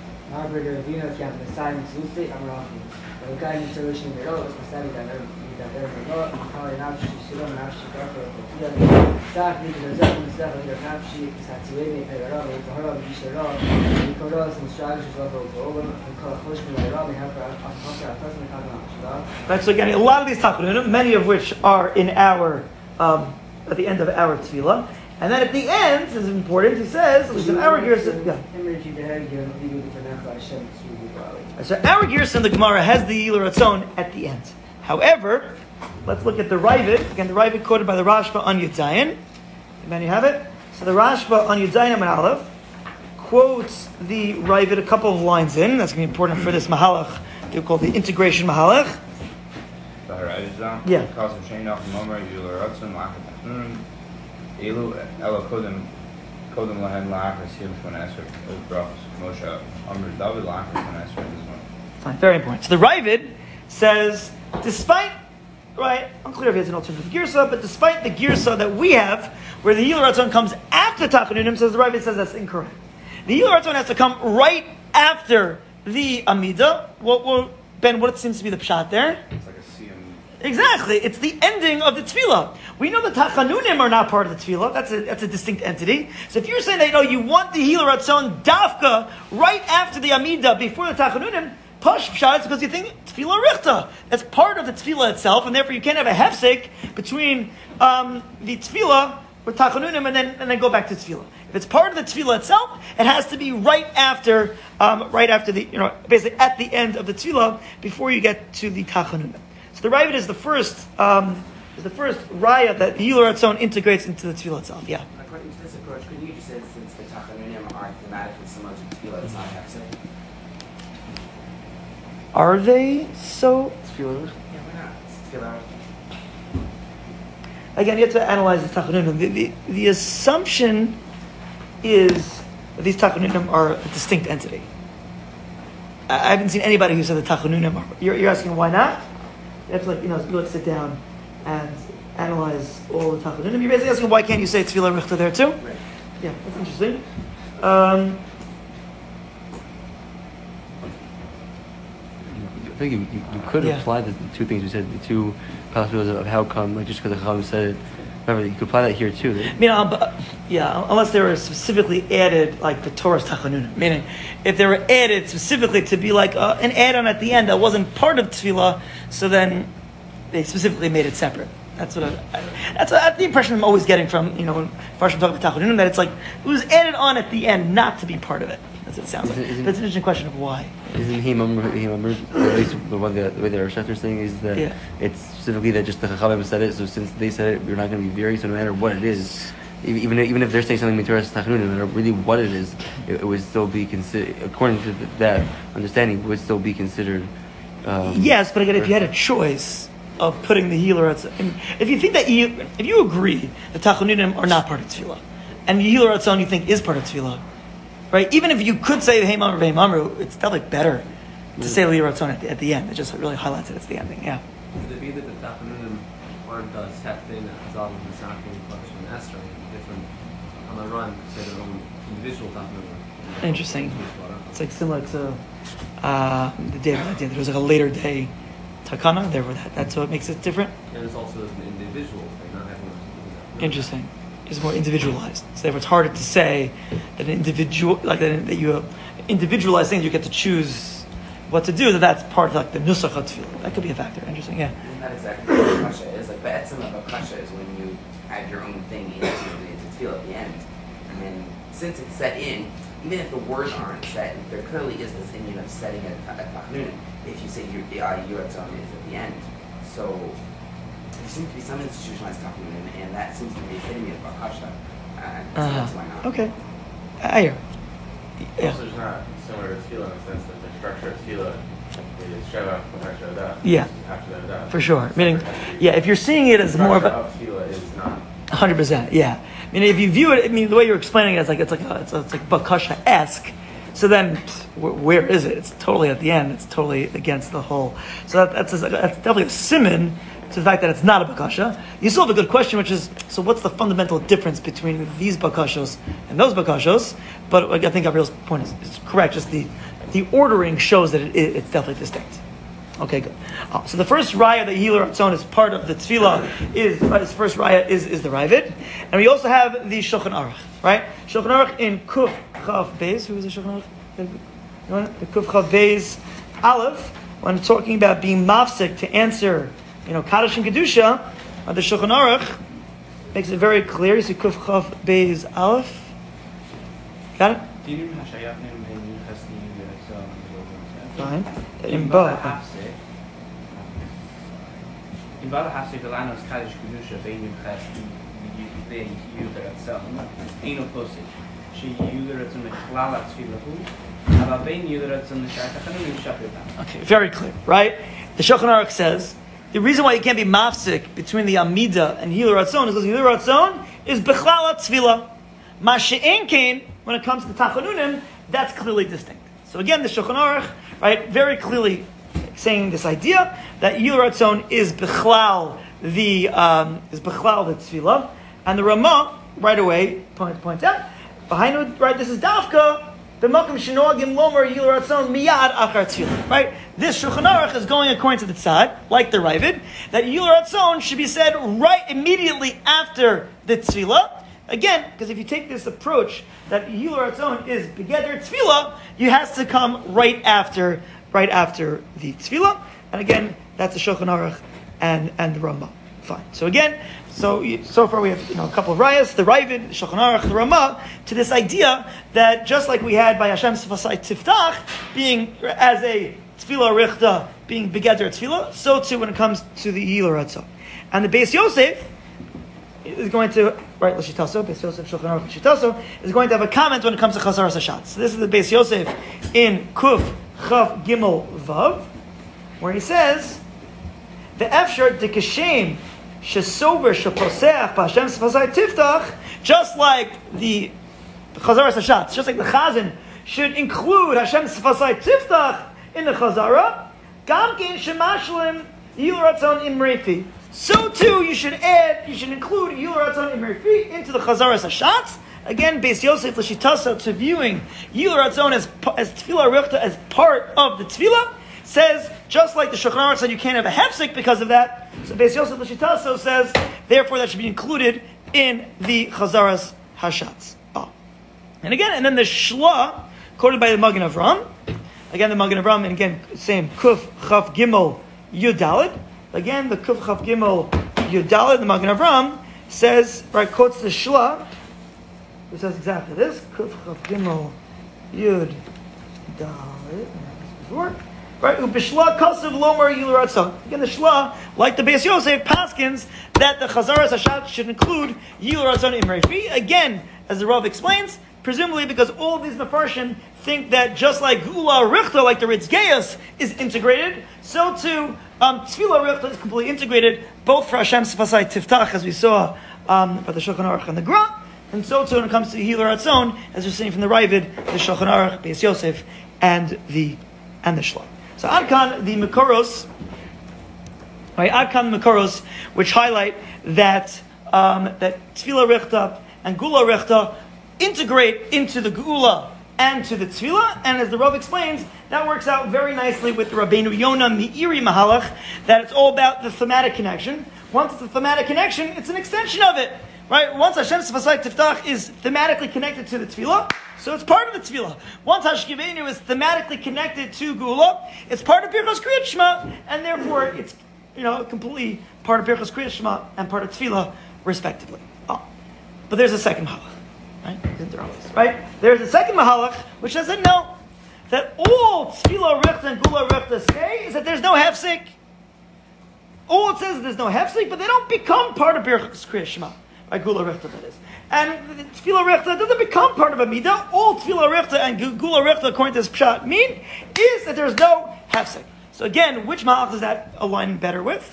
Speaker 1: Right, so again, a lot of these tachanunim, many of which are in our at the end of our tefillah. And then at the end, this is important, he says, at least in our Gerson, so our Gerson, the Gemara, has the Yehilah Ratzon at the end. However, let's look at the Ravid. Again, the Ravid quoted by the Rashba on Yud Zayin. You have it? So the Rashba on Yud Zayin and Aleph quotes the Ravid a couple of lines in. That's going to be important for this Mahalach. They're called the integration Mahalach.
Speaker 5: Yeah. Elu Ela Kodim Kodem Lahen La'achas Yom Shmona Esrei Brachos Moshe Amr David La'achas Shmona Esrei is one.
Speaker 1: Fine, very important. So the Ravid says, despite, right, unclear if he has an alternative girsa, but despite the girsa that we have, where the Hilul Ratzon comes after Tachanunim, says the Ravid says that's incorrect. The Hilul Ratzon has to come right after the Amida. Ben, what seems to be the pshat there?
Speaker 5: It's like a siyum.
Speaker 1: Exactly. It's the ending of the tefillah. We know the Tachanunim are not part of the tefillah. That's a distinct entity. So if you're saying that, you want the Hilul Ratzon dafka right after the Amida, before the Tachanunim, Push pshat, because you think tefillah richta. That's part of the tefillah itself, and therefore you can't have a hefsek between the tefillah with tachanunim and then go back to tefillah. If it's part of the tefillah itself, it has to be right after the basically at the end of the tefillah before you get to the tachanunim. So the Ravid is the first raya that the Hilul Ratzon integrates into the tefillah itself. Yeah.
Speaker 7: According to this approach, couldn't you just say since the tachanunim are thematically similar to tefillah, it's not hefsek?
Speaker 1: Are they so?
Speaker 7: Yeah, why not? It's tefillah.
Speaker 1: Again, you have to analyze the tachanunim. The assumption is that these tachanunim are a distinct entity. I haven't seen anybody who said the tachanunim are. You're asking why not? You have to really sit down and analyze all the tachanunim. You're basically asking why can't you say tefillah richta there too?
Speaker 7: Right.
Speaker 1: Yeah, that's interesting.
Speaker 8: I think you could apply the two things you said, the two possibilities of how come, just because the Chacham said it. Remember, you could apply that here too.
Speaker 1: Unless they were specifically added, like the Torah's Tachanunim. Meaning, if they were added specifically to be like an add-on at the end that wasn't part of Tefillah, so then they specifically made it separate. That's that's the impression I'm always getting from, when Farshim talk about Tachanunim, that it's like, it was added on at the end not to be part of it. That's what it sounds like. But it's an interesting question of why.
Speaker 8: Isn't he at least the way the Rosh is saying is that it's specifically that just the Chachamim said it, so since they said it, we're not going to be varying, so no matter what it is, even if they're saying something Torah Tachanunim, no matter really what it is, it would still be considered, according to that understanding, would still be considered.
Speaker 1: Yes, but again, if you had a choice of putting the Hilul Ratzon, if you think that if you agree that Tachanunim are not part of Tefillah, and the Hilul Ratzon you think is part of Tefillah, right? Even if you could say Hey Mamru, Hey Mamru, it's definitely better to say Hilul Ratzon at the end. It just really highlights it. It's the ending. Yeah.
Speaker 9: Could it be that the Tachanunim aren't stepped in as all of the Sakim, Kodesh, and Esther, different on the run, say their own individual Tachanunim?
Speaker 1: Interesting. It's like similar to the day of that day. There was like a later day Takana. That's what makes it different.
Speaker 9: And it's also an individual thing, not having to.
Speaker 1: Interesting. It's more individualized. So therefore, it's harder to say that an individual, that you individualize things, you get to choose what to do. That's part of the nusach tefillah. That could be a factor. Interesting, yeah.
Speaker 7: Isn't that exactly what a kasha is? Like, be'etzem of a kasha is when you add your own thing into tefillah at the end. And then, since it's set in, even if the words aren't set, there clearly is this Indian of setting at Tachanunim. If you say Yuratzon is at the end. So, there seems to be some institutionalized Tachanunim, and that seems to be hitting me with Bakasha. So that's why not.
Speaker 1: Okay. I hear. Yeah.
Speaker 6: Also, it's not similar to Tefillah in the sense that the structure of Tefillah is Sheva, Bakasha, Da.
Speaker 1: Yeah.
Speaker 6: After the Da.
Speaker 1: For sure. Meaning, if you're seeing it as more of a...
Speaker 6: Tefillah is not...
Speaker 1: 100%, yeah. I mean, if you view it, the way you're explaining it, it's like Bakasha-esque. So then, where is it? It's totally at the end. It's totally against the whole. So that's definitely a siman to the fact that it's not a bakasha. You still have a good question, which is, so what's the fundamental difference between these bakashos and those bakashos? But I think Gabriel's point is correct. Just the ordering shows that it's definitely distinct. Okay, good. So the first raya that Hilul Ratzon is part of the tefillah his first raya is the Ravid, and we also have the Shulchan Aruch, right? Shulchan Aruch in Kuf Chav Beis. Who is the Shulchan Aruch? The Kuf Chav Beis Aleph. When talking about being mafsek to answer, Kaddish and Kedusha, the Shulchan Aruch makes it very clear. You see Kuf Chav Beis Aleph. Got it? Fine. In Ba.
Speaker 2: In Bala Hafsek Velanos Kaddish Kedusha Beinim Ches Bein Yuder Atzel Eino Posik She Yuder Atzon Mechlala Tzvilahu Aba Bein Yuder Atzon Meshai Tachanunim Shapirtam.
Speaker 1: Okay, very clear, right? The Shulchan Aruch says the reason why you can't be mafsik between the Amida and Hilul Ratzon is because Hilul Ratzon is Bechlala Tzvila. Masha'en kain, when it comes to Tachanunim, that's clearly distinct. So again, the Shulchan Aruch, right, very clearly saying this idea that Yil Ratzon is Bechlal the Tefillah, and the Ramah right away points out behind, right, this is Dafka the Makom Shinogim Lomer Yil Ratzon Miyad Achar Tefillah. Right, this Shulchan Aruch is going according to the Tzad, like the Ravid, that Yil Ratzon should be said right immediately after the Tefillah. Again, because if you take this approach that Yil Ratzon is Begeder Tefillah, you has to come right after the Tefillah. And again, that's the Shulchan Aruch and the Ramah. Fine. So again, so far we have a couple of rayas, the Ravid, the Shulchan Aruch, the Ramah, to this idea that just like we had by Hashem Sefasai Tiftach being as a Tefillah Richta being Begeder Tefillah, so too when it comes to the Yil Ratzon. And the Beis Yosef is going to, right, L'Shitaso, Beis Yosef, Shulchan Aruch, L'Shitaso, is going to have a comment when it comes to Chazaras Hashatz. So this is the Beis Yosef in Kuf Chav Gimel Vav, where he says, the Efshar Dekashem Shesover Sheposeach B'Hashem Sefasai Tiftach, just like the Chazaras Hashatz, just like the Chazan should include Hashem Sefasai Tiftach in the Chazara, Gam Kein Shemashlim Yil Ratzon Imrefi. So too, you should include Yil Ratzon Imrefi into the Chazaras Hashatz. Again, Beis Yosef L'Shitasa to viewing Yil Ratzon as Tefillah Richta as part of the Tefillah, says, just like the Shulchan Aruch said you can't have a hefsek because of that, so Beis Yosef L'Shitaso says, therefore that should be included in the Chazaras Hashatz. And then the Shla, quoted by the Magen Avram, again the Magen Avram, and again, same, Kuf Chaf Gimel Yudalid, again the Kuf Chaf Gimel Yudalid, the Magen Avram says, right, quotes the Shla, who says exactly this, Kuf Chaf Gimel Yud Dalid, before, right, Ubishla Kasav Lomer Yil Ratzon. Again, the Shla, like the Beis Yosef, paskins that the Chazaras Hashatz should include Yil Ratzon Imrefi. Again, as the Rav explains, presumably because all of these Mefarshim think that just like Gula Richta, like the Ritz Geios, is integrated, so too Tefillah Richta is completely integrated, both for Hashem Sefasai Tiftach, as we saw by the Shulchan Aruch and the Gra, and so too when it comes to Yil Ratzon, as we're seeing from the Ravid, the Shulchan Aruch, Beis Yosef, and the Shla. So Adkan the Mekoros, right? Adkan the Mekoros, which highlight that Tefillah Richta and Gula Richta integrate into the Gula and to the Tefillah, and as the Rav explains, that works out very nicely with the Rabbeinu Yonah Meiri Mahalach, that it's all about the thematic connection. Once it's a thematic connection, it's an extension of it. Right? Once Hashem Sefasai Tiftach is thematically connected to the Tefillah, so it's part of the Tefillah. Once Hashkivenu is thematically connected to Gula, it's part of Birchas Kriyat Shema, and therefore it's completely part of Birchas Kriyat Shema and part of Tefillah, respectively. But there's a second mahalach, right? There's a second mahalach which says that no, that all Tefillah Richta and Gula Richta say is that there's no hefsek. All it says is there's no hefsek, but they don't become part of Birchas Kriyat Shema. By Gula Richta, that is. And Tefillah Richta doesn't become part of a midah. All Tefillah Richta and Gula Richta, according to this pshat, mean is that there's no hefsek. So again, which malach does that align better with?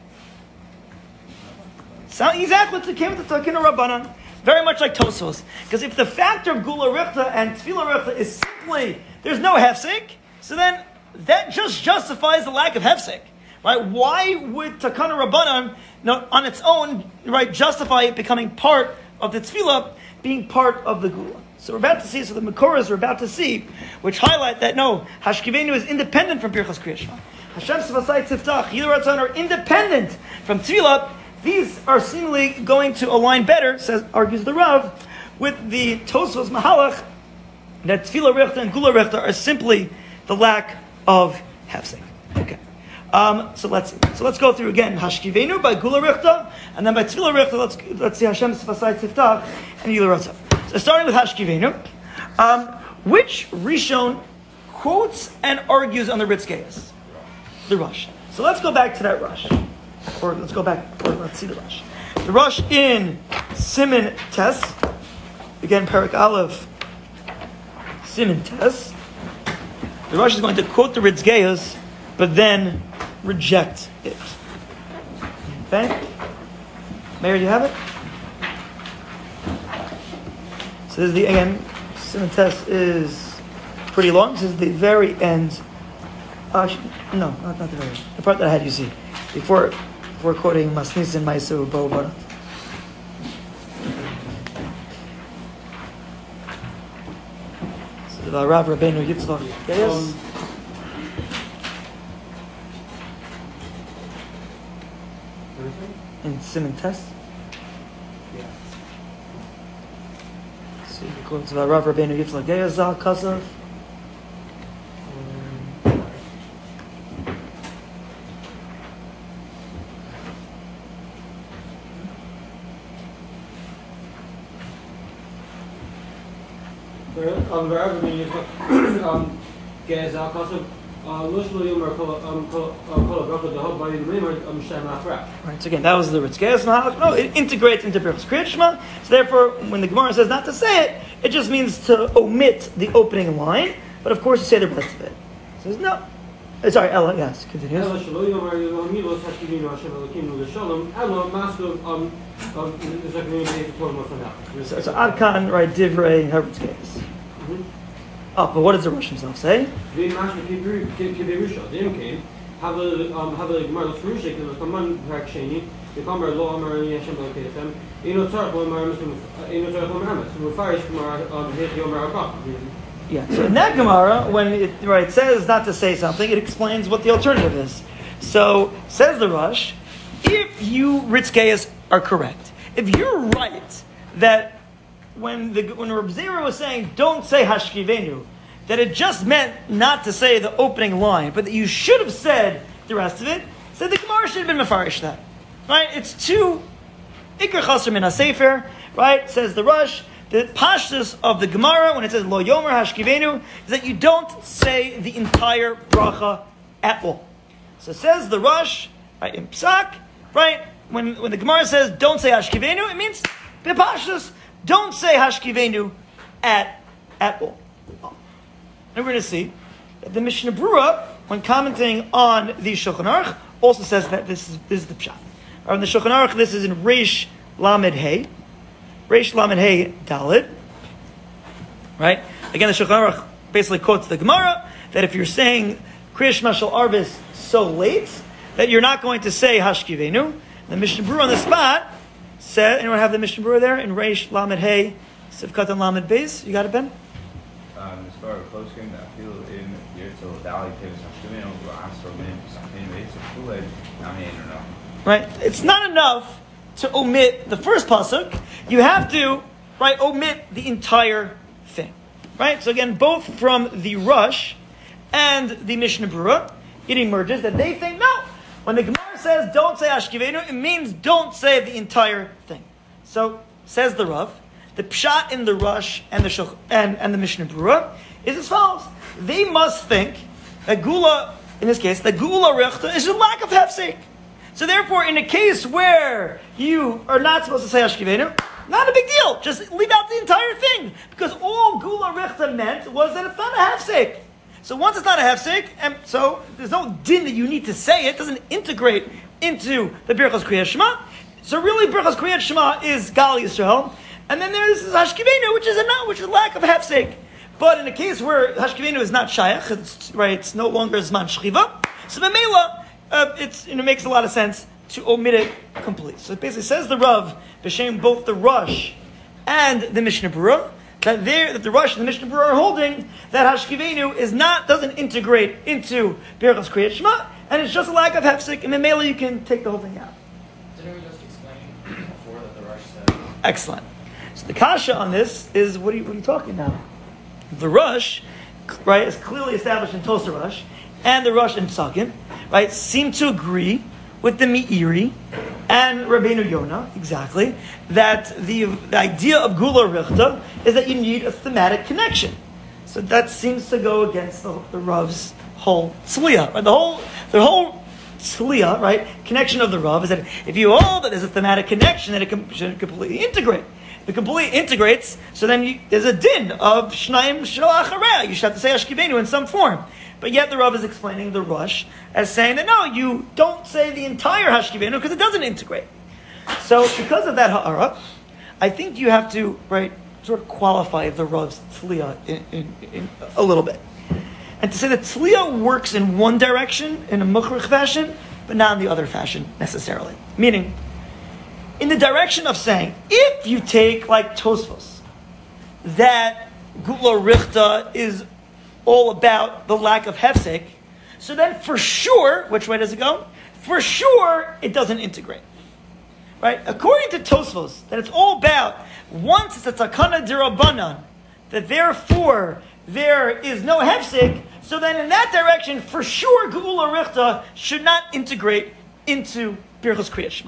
Speaker 1: Exactly, it's the Takina Rabbanan. Very much like Tosfos. Because if the factor of Gula Richta and Tefillah Richta is simply there's no hefsek, so then that just justifies the lack of hefsek. Right? Why would Takana Rabbanan, on its own, right, justify it becoming part of the Tefillah, being part of the Gula? So we're about to see, so the Mekoros we're about to see, which highlight that no, Hashkivenu is independent from Birchas Kriyat Shema. Hashem Sefasai Tiftach, Yil Ratzon are independent from Tefillah. These are seemingly going to align better, argues the Rav, with the Tosfos Mahalach, that Tefillah Richta and Gula Richta are simply the lack of hefsek. Okay. So let's go through again Hashkivenu by Gula Richta, and then by Tefillah Richta let's see Hashem Sefasai Tiftach and Yil Ratzon. So starting with Hashkivenu, which Rishon quotes and argues on the Ritz Geios? The Rush. So let's go back to that Rush, let's see the Rush. The Rush in Siman Tes, again Perek Aleph, Siman Tes. The Rush is going to quote the Ritz Geios, but then reject it. Okay? Mayor, do you have it? So this is Simon Test is pretty long. This is the very end. No, not the very end. The part that I had you see before quoting Masnis and Maisu Bo Barat. So the Rav Rabbeinu Yitzchak. Yes. In Simon Test. So he quotes about Rav Rabbeinu Yitzchak Geyazal Kasav. Right, so again, that was the Ritzgeas Mahal. No, it integrates into Birchas Kriyat Shema. So therefore, when the Gemara says not to say it, it just means to omit the opening line. But of course, you say the rest of it. It says no. Sorry, Ella, yes, continues. So Adkan, right, Divrei, Ritzgeas. Oh, but what does the Rosh himself say? Yeah, so in that Gemara, when it says not to say something, it explains what the alternative is. So, says the Rosh, if you Ritzgeas are correct, if you're right that when Reb Zera was saying don't say Hashkivenu, that it just meant not to say the opening line, but that you should have said the rest of it, so the Gemara should have been mefarish that. Right? It's too Iker Chaser Min HaSefer, right? Says the Rosh. The pashtus of the Gemara, when it says Lo Yomer Hashkivenu, is that you don't say the entire bracha at all. So says the Rosh, right, in Psak, right? When the Gemara says don't say Hashkivenu, it means the pashtus, don't say Hashkivenu at all. And we're going to see that the Mishnah Berurah, when commenting on the Shulchan Aruch, also says that this is the pshat. In the Shulchan Aruch, this is in Reish Lamed Hey. Reish Lamed Hey Daled. Right? Again, the Shulchan Aruch basically quotes the Gemara that if you're saying Kriyash Mashal Arvis so late that you're not going to say Hashkivenu. The Mishnah Berurah on the spot said, anyone have the Mishnah Berurah there? In Reish Lamed Hey, Sivkat and Lamed Beis. You got it, Ben?
Speaker 5: As far as close game, I feel in Yertel Dali Tevis Hashkivenu, Asr Min, Sakin, Beis, Kuled, Namin, or no.
Speaker 1: Right? It's not enough to omit the first pasuk. You have to, right, omit the entire thing. Right? So again, both from the Rosh and the Mishnah Berurah, it emerges that they think, no, when the Gemara says don't say Hashkivenu, it means don't say the entire thing. So, says the Rav, the pshat in the Rosh and the Mishnah Berurah is as follows. They must think that Gula, in this case, the Gula Rechta is a lack of hefsek. So therefore, in a case where you are not supposed to say Hashkivenu, not a big deal. Just leave out the entire thing. Because all Gula Rechta meant was that it's not a hefsek. So once it's not a hefsek, and so there's no din that you need to say it, doesn't integrate into the Birchas Kriyat Shema. So really, Birchas Kriyat Shema is Gal Yisrael, and then there's Hashkivenu, which is a lack of hefsek. But in a case where Hashkivenu is not shayach, it's no longer Zman Shchiva, so Memela, it makes a lot of sense to omit it completely. So it basically says the Rav, b'shem both the Rosh and the Mishnah Berurah, that the Rosh and the Mishnah Berurah are holding that Hashkivenu doesn't integrate into Birchas Kriyat Shema, and it's just a lack of hefsek, and Memela you can take the whole thing out.
Speaker 4: Didn't we just explain before that the Rosh said?
Speaker 1: Excellent. So the kasha on this is, what are you talking about? The Rosh, right, is clearly established in Tosar Rosh, and the Rosh in Psakim, right, seem to agree with the Meiri and Rabbeinu Yonah, exactly, that the idea of Gula Richta is that you need a thematic connection. So that seems to go against the Rav's whole tzliya, right? The whole tzliya, right, connection of the Rav is that if you hold that there's a thematic connection, then it should completely integrate. If it completely integrates, so then there's a din of Shnaim Shelo Achareh. You should have to say Hashkivenu in some form. But yet the Rav is explaining the Rosh as saying that no, you don't say the entire Hashkivenu because it doesn't integrate. So because of that ha'ara, I think you have to, right, sort of qualify the Rav's Tzliya in a little bit. And to say that Tzliya works in one direction, in a mukhrich fashion, but not in the other fashion necessarily. Meaning, in the direction of saying, if you take like Tosfos, that Gula Richta is all about the lack of hefsek, so then for sure, which way does it go? For sure, it doesn't integrate. Right? According to Tosfos, that it's all about, once it's a takana dirabanan, that therefore there is no hefsek, so then in that direction, for sure, Gula Richta should not integrate into Birchos Kriyat Shema.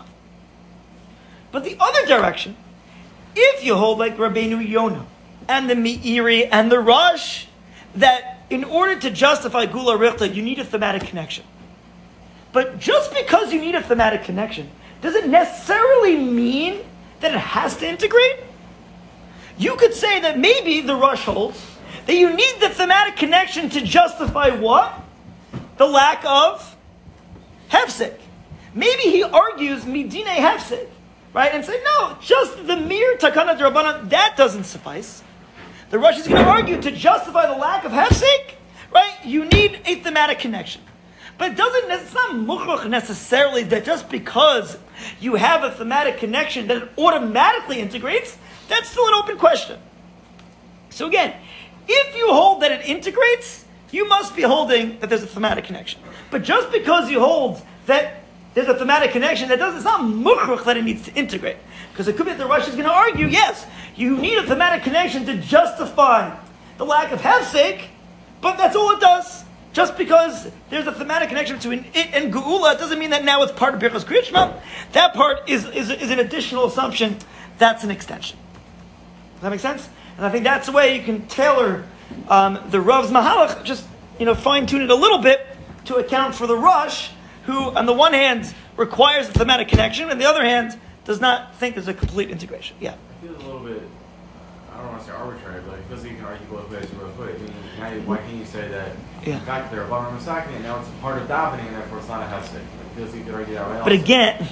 Speaker 1: But the other direction, if you hold like Rabbeinu Yonah and the Meiri and the Rosh, that in order to justify Gula Richta, you need a thematic connection. But just because you need a thematic connection, does it necessarily mean that it has to integrate? You could say that maybe the Rosh holds that you need the thematic connection to justify what? The lack of hefsek. Maybe he argues midine hefsek, right? And say, no, just the mere takana d'Rabbanan, that doesn't suffice. The Rosh is going to argue to justify the lack of hefsek, right? You need a thematic connection. But it's not mukhrach necessarily that just because you have a thematic connection that it automatically integrates. That's still an open question. So again, if you hold that it integrates, you must be holding that there's a thematic connection. But just because you hold that there's a thematic connection, it's not mukhrach that it needs to integrate. Because it could be that the Rosh is going to argue, yes, you need a thematic connection to justify the lack of hefsek, but that's all it does. Just because there's a thematic connection between it and Geula, it doesn't mean that now it's part of Birchos Kriyat Shema. That part is an additional assumption. That's an extension. Does that make sense? And I think that's the way you can tailor the Rav's Mahalach, just fine-tune it a little bit to account for the Rosh, who on the one hand requires a thematic connection, and on the other hand does not think there's a complete integration. Yeah.
Speaker 6: I feel a little bit, I don't want to say arbitrary, but it feels like you can argue both ways. Why can't you say that in fact they're above Masaki and now it's a part of davening and therefore it's not a hefsek? It feels like you could argue that way.
Speaker 1: But again,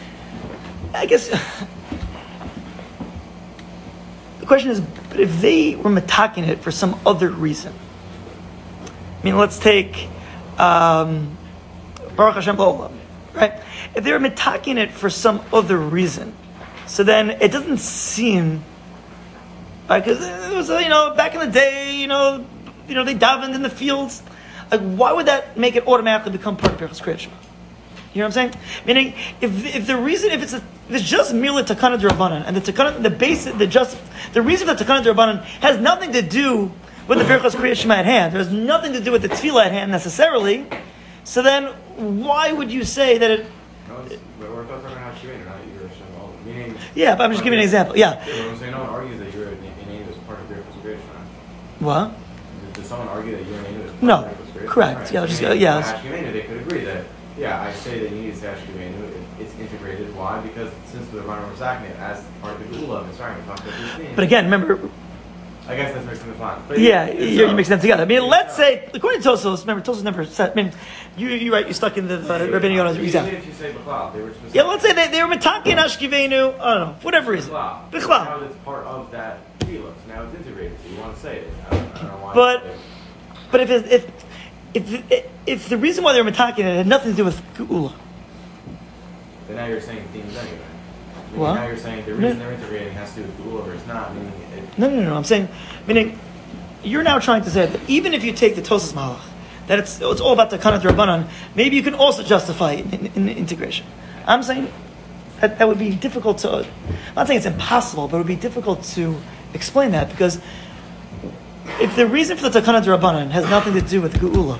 Speaker 1: I guess the question is, but if they were mataking it for some other reason, I mean, let's take Baruch Hashem L'Olam, right? If they were mataking it for some other reason, so then it doesn't seem, because it was back in the day, they davened in the fields. Like, why would that make it automatically become part of Birchos Kriyat Shema? You know what I'm saying? Meaning, if the reason, if it's just merely takana d'Rabbanan, and the reason that takana d'Rabbanan has nothing to do with the Birchos Kriyat Shema at hand, there's nothing to do with the tefillah at hand necessarily. So then, why would you say that it?
Speaker 6: No, but we're talking about Shivin, not Yerushalayim. Meaning.
Speaker 1: Yeah, but I'm just giving you an example. Yeah.
Speaker 6: I'm saying no one argues that you're in was part of Birchos Kriyat Shema.
Speaker 1: What?
Speaker 6: Does someone argue that you're in was part
Speaker 1: No,
Speaker 6: of Birchos Kriyat Shema?
Speaker 1: correct.
Speaker 6: Right.
Speaker 1: Yeah,
Speaker 6: They could agree that. Yeah, I say that you need to say Ashkevenu. It's integrated. Why? Because since the Rabbanim were sacking it as part of the Geula of Mitzrayim, we talked about these things.
Speaker 1: But again, remember.
Speaker 6: I guess that's mixing the fun. But
Speaker 1: you're mixing them together. I mean, let's say, according to Tosfos, remember, Tosfos never said, I mean, you're right, you're stuck in the Rabbeinu Yonah's example.
Speaker 6: Even if you say B'chlal, they were specific.
Speaker 1: Yeah, let's say they were metaking Ashkevenu, I don't know, for whatever reason.
Speaker 6: B'chlal.
Speaker 1: B'chlal.
Speaker 6: Now it's part of that Tefillah, so now it's integrated, so you want to say it. I don't know why.
Speaker 1: But if the reason why they were metaking it had nothing to do with Geula.
Speaker 6: Then now you're saying themes anyway.
Speaker 1: What?
Speaker 6: Now you're saying the reason they're integrating has to do with Geula or it's not, meaning it...
Speaker 1: No. I'm saying, meaning, you're now trying to say that even if you take the Tosas Malach, that it's all about the Kanat Rabbanan, maybe you can also justify it in integration. I'm saying that would be difficult to, I'm not saying it's impossible, but it would be difficult to explain that, because if the reason for the Takanat Rabbanan has nothing to do with Geula,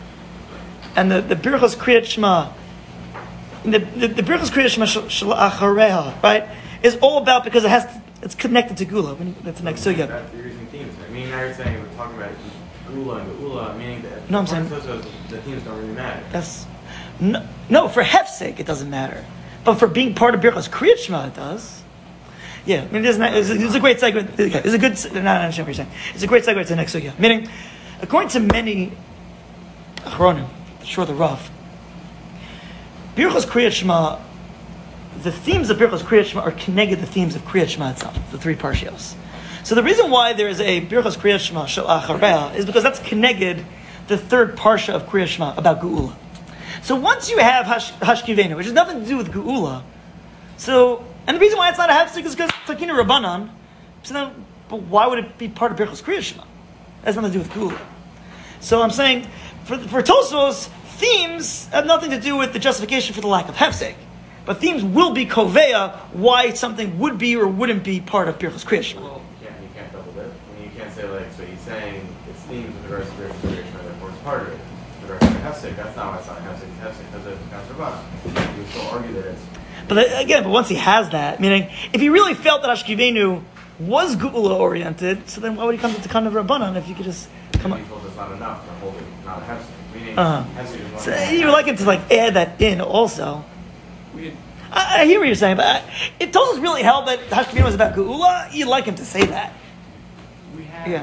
Speaker 1: and the Birchos Kriyat Shema, the Birchos Kriyat Shema Shalachareha, right, is all about because it's connected to Geula. That's the next sugya.
Speaker 6: You're using themes. I mean, now you're saying we're talking about Geula and Geula, meaning that
Speaker 1: no, I'm saying
Speaker 6: the themes don't really matter.
Speaker 1: That's no, for hef's sake it doesn't matter, but for being part of Birchos Kriyat Shema it does. Yeah, I mean, it's a great segment. Okay, it's a good. No, I understand what you're saying. It's a great segue to the next sugya. Meaning, according to many Achronim, sure the Rav, Birchos Kriyat Shema, the themes of Birchos Kriyat Shema are connected to the themes of Kriyat Shema itself, the three parshios. So the reason why there is a Birchas Kriyas Shema Shel Achareh is because that's connected the third parsha of Kriyas Shema about Geula. So once you have Hashkivenu, which has nothing to do with Geula, so, and the reason why it's not a hefsek is because Takina Rabbanan, so then, but why would it be part of Birchas Kriyas Shema? It has nothing to do with Geula. So I'm saying, for Tosfos, themes have nothing to do with the justification for the lack of hefsek. But themes will be koveya why something would be or wouldn't be part of Birchas Kriyas Shema.
Speaker 6: Well, you can't double dip. I mean, you can't say so he's saying it's themes with regards to Birchas Kriyas Shema, therefore it's part of it. With regards to hefsek, that's not why it's not hefsek. It's hefsek because it's Gatzarbana. You would still argue that it's...
Speaker 1: But once he has that, meaning, if he really felt that Ashkivenu was Geula oriented, so then why would he come to Tikkun of Rabbanan if you could just come up?
Speaker 6: He told us not enough to hold it, not a hefsek. Meaning, hefsek is one
Speaker 1: so you would like him to add that in also. I hear what you're saying, but if Tosfos really held that Hashkivenu was about Geula, you'd like him to say that.
Speaker 2: We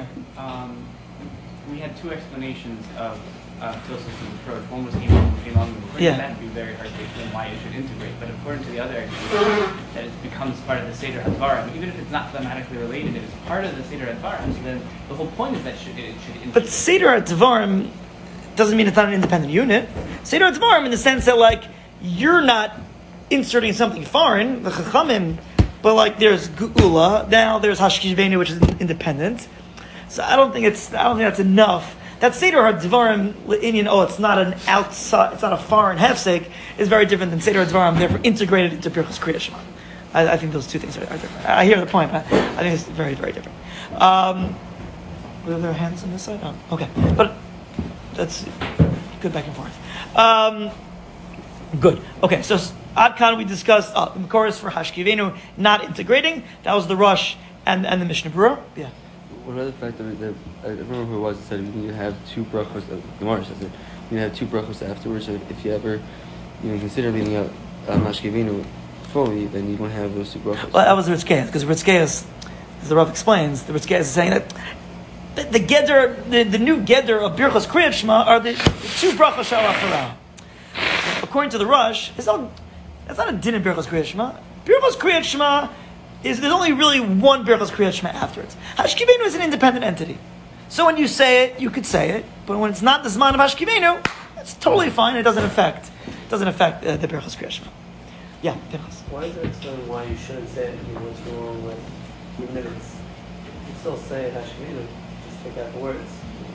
Speaker 2: had two explanations of Tosfos' approach. One was came along with that would be very hard to explain why it should integrate. But according to the other explanation, that it becomes part of the Seder HaDvarim, even if it's not thematically related, it is part of the Seder HaDvarim. So then the whole point is that it should integrate.
Speaker 1: But Seder HaDvarim doesn't mean it's not an independent unit. Seder HaDvarim in the sense that you're not inserting something foreign, the Chachamim, but there's Geula, now there's Hashkivenu, which is independent. So I don't think that's enough. That Seder HaDvarim Inyan, it's not an outside, it's not a foreign hefsek, is very different than Seder HaDvarim, therefore integrated into Birchas Kriyas Shema. I think those two things are different. I hear the point, but I think it's very, very different. Were there hands on this side? Oh, okay. But that's good back and forth. Good. Okay, so Adkan we discussed the Makoros for Hashkivenu not integrating. That was the Rush and the Mishnah Berurah. Yeah.
Speaker 8: What about the fact that I remember who it was that said you need to have two brachos. Gemara says it. You need to have two brachos afterwards. So if you ever consider leaving out Hashkivenu fully, then you won't have those two brachos.
Speaker 1: Well, that was the Ritzkeas, because Ritzkeas, as the Rav explains, the Ritzkeas is saying that the Geder, the new Geder of Birchas Kriyas Shema are the two brachos Shel Achareh. According to the Rush, that's not a din in Birchas Kriyas Shema. Birchas Kriyas Shema there's only really one Birchas Kriyas Shema afterwards. Hashkivenu is an independent entity. So when you say it, you could say it, but when it's not the Zman of Hashkivenu, it's totally fine. It doesn't affect the Birchas Kriyas Shema. Yeah, Pinchas.
Speaker 9: Why is there explaining why you shouldn't say it? What's wrong with even if you can still say Hashkivenu, just take out the words.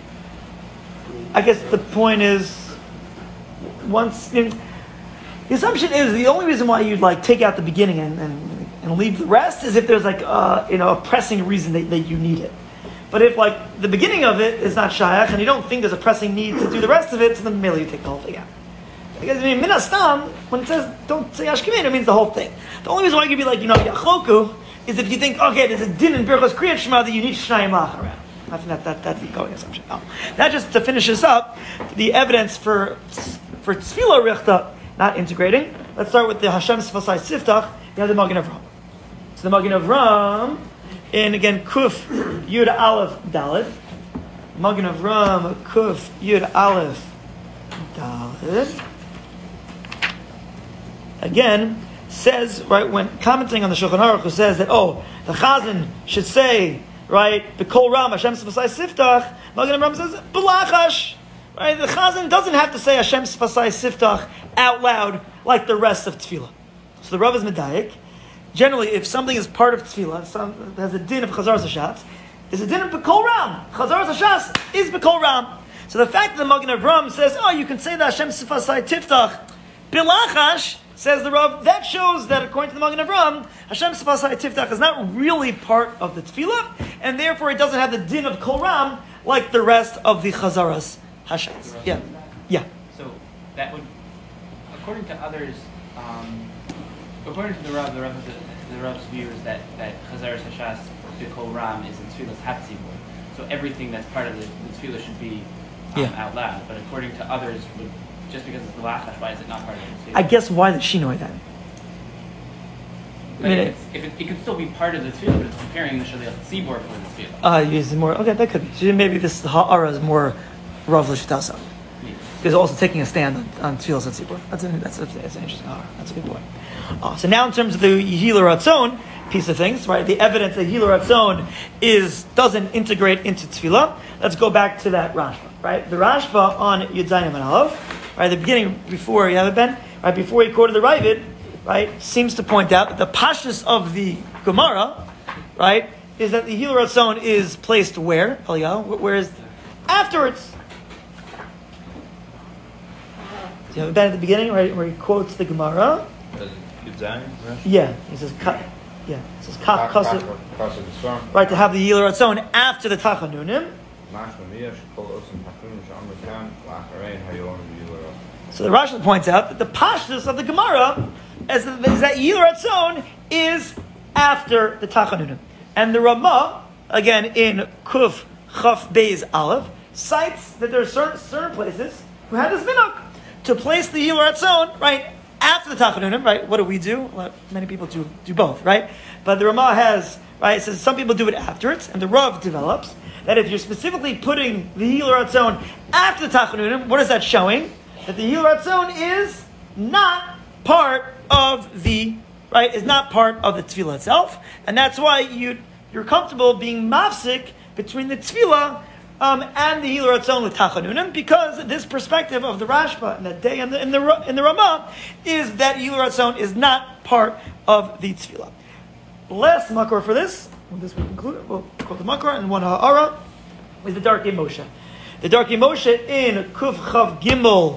Speaker 1: I guess the point is the assumption is the only reason why you'd take out the beginning and leave the rest is if there's a pressing reason that you need it. But if the beginning of it is not shayach and you don't think there's a pressing need to do the rest of it, so then maybe you take the whole thing out. Because min hastam, when it says don't say Hashkivenu, it means the whole thing. The only reason why you could be Yachloku is if you think, okay, there's a din in Birchas Kriyas Shema that you need Shnayim Achareh. I think that's the going assumption. That just to finish this up, the evidence for Tefillah Richta not integrating. Let's start with the Hashem Sfasai Siftach. You have the Magen Avraham. So the Magen Avraham, in again Kuf Yud Aleph Dalet. Magen Avraham Kuf Yud Aleph Dalet. Again says when commenting on the Shulchan Aruch, who says that the Chazan should say B'Kol Ram Hashem Sfasai Siftach. Magen Avraham says B'Lachash. Right, the Chazan doesn't have to say Hashem Sfasai Siftach out loud like the rest of Tefillah. So the Rav is Medayik. Generally, if something is part of Tefillah, there's a din of Chazaras Hashatz, there's a din of B'Kol Ram. Chazaras Hashatz is B'Kol Ram. So the fact that the Magen Avraham says, you can say that Hashem Sfasai Tiftach Bilachash, says the Rav, that shows that according to the Magen Avraham, Hashem Sfasai Tiftach is not really part of the Tefillah, and therefore it doesn't have the din of Kol Ram like the rest of the Chazaras Hashatz. Yeah.
Speaker 2: So that would, according to others, according to the Rav's view is that Chazaras Hashatz B'Kol Ram is in Tefillas Hatzibur. So everything that's part of the Tefillah should be out loud. But according to others, just because it's B'Lachash, why is it not part of the Tefillah?
Speaker 1: I guess why the Shinoi then?
Speaker 2: It could still be part of the Tefillah, but it's preparing the Shaliach Tzibor for the Tefillah.
Speaker 1: Using more. Okay, that could be. So maybe this Ha'ara is more Rav L'Shitasa. Because also taking a stand on Tefillas and Tzibor. That's an interesting Ha'ara. That's a good point. So now in terms of the Yehila Ratzon, piece of things, right? The evidence that Hilul Ratzon doesn't integrate into Tefillah. Let's go back to that Rashba, right? The Rashba on Yud Zayin and Aleph, right? The beginning, before you have it, Ben, right? Before he quoted the Ravid, right? Seems to point out that the pashtus of the Gemara, right, is that the Hilul Ratzon is placed where? Eliyahu, where is afterwards? So you have it Ben at the beginning, right, where he quotes the Gemara. Yeah, he says, right, to have the Hilul Ratzon after the Tachanunim. So the Rashi points out that the pashtus of the Gemara is that Hilul Ratzon is after the Tachanunim. And the Ramah, again in Kuf Chaf Beis Aleph, cites that there are certain places who have this minhag to place the Hilul Ratzon, right, after the Tachanunim, right? What do we do? Well, many people do both, right? But the Ramah has, right, it says some people do it afterwards, and the Rav develops that if you're specifically putting the Hilul Ratzon after the Tachanunim, what is that showing? That the Hilul Ratzon is not part of the, right, is not part of the Tefillah itself, and that's why you're comfortable being mafsik between the Tefillah and the Hilul Ratzon with Tachanunim, because this perspective of the Rashba and the day in the Ramah is that Hilul Ratzon is not part of the Tefillah. Last makor for this, when this we conclude, we'll quote the makor, and one ha'ara is the Darkei Moshe. The Darkei Moshe in Kuf Chav Gimel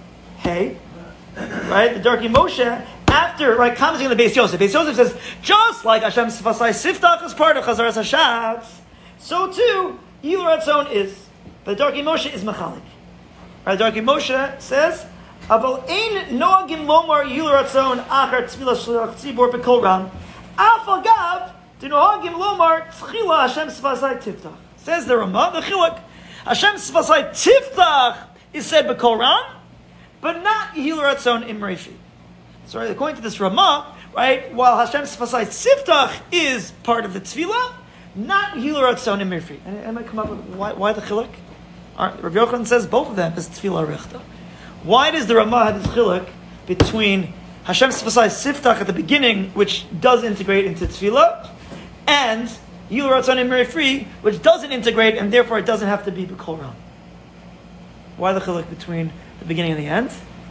Speaker 1: Hey, right? The Darkei Moshe, after, right, commenting on the Beis Yosef. Beis Yosef says, just like Hashem Sifasai Siftach is part of Chazaras Hashatz, so too Hilul Ratzon is. But the Darkei Moshe is machalik. Right? The Darkei Moshe says, "Aval ein noagim lomar Hilul Ratzon achar tefillah shliach tzibor b'kol ram, af agav denoagim lomar tchila Hashem Sifasai Tiftach." Says the Ramah, the Chiluk, Hashem Sifasai Tiftach is said b'kol ram, but not Hilul Ratzon imrefi. So, right, according to this Ramah, right, while Hashem Sifasai Tiftach is part of the tefillah, not Hilul Ratzon imrefi. And I might come up with why the Chiluk? Rabbi Yochanan says both of them is tefillah richta. Why does the Ramah have this Chiluk between Hashem Sifasai Siftach at the beginning, which does integrate into tefillah, and Hilul Ratzon imrefi, which doesn't integrate, and therefore it doesn't have to be b'kol ram? Why the Chiluk between the beginning and the end?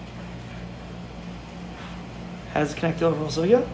Speaker 1: Has connected overall sugya?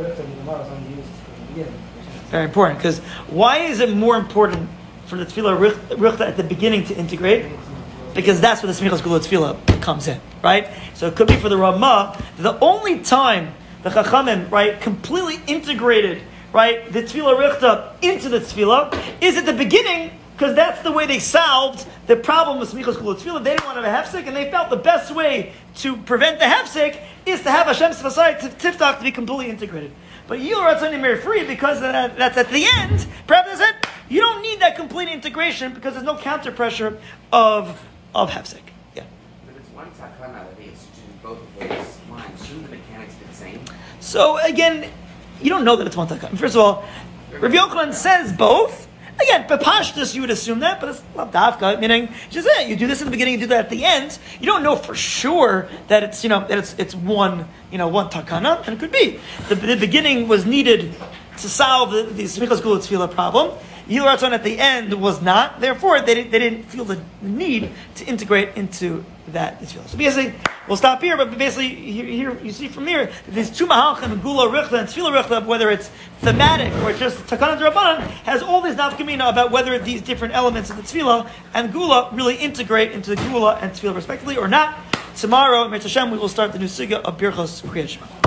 Speaker 1: Very important, because why is it more important for the tefillah richta at the beginning to integrate? Because that's where the smichas gula tefillah comes in, right? So it could be for the Ramah, the only time the Chachamim, right, completely integrated, right, the tefillah richta into the tefillah is at the beginning, because that's the way they solved the problem with smichas gula tefillah. They didn't want to have a hefsek, and they felt the best way to prevent the hefsek is to have Hashem Sifasai Tiftach to be completely integrated. But Hilul Ratzon imrefi, because that's at the end, perhaps said, you don't need that complete integration because there's no counter pressure of hefsek. Yeah.
Speaker 7: But it's one takana that they instituted both of those lines. Shouldn't the mechanics be the same?
Speaker 1: So again, you don't know that it's one takana. First of all, Rabbi Yochanan says both. Again, bepashtus, you would assume that, but it's not dafka, meaning just you do this in the beginning, you do that at the end. You don't know for sure that it's it's one takana, and it could be the beginning was needed to solve the smichas gula tefillah problem. Hilul Ratzon at the end was not. Therefore, they didn't feel the need to integrate into that tefillah. So basically, we'll stop here. But basically, here you see from here these two mahalchim, gula richta and tefillah richta, whether it's thematic or just takana d'Rabbanan, has all these nafkamina about whether these different elements of the tefillah and gula really integrate into the gula and tefillah respectively or not. Tomorrow, Mitzvah Hashem, we will start the new sugya of Birchos Kriyat Shema.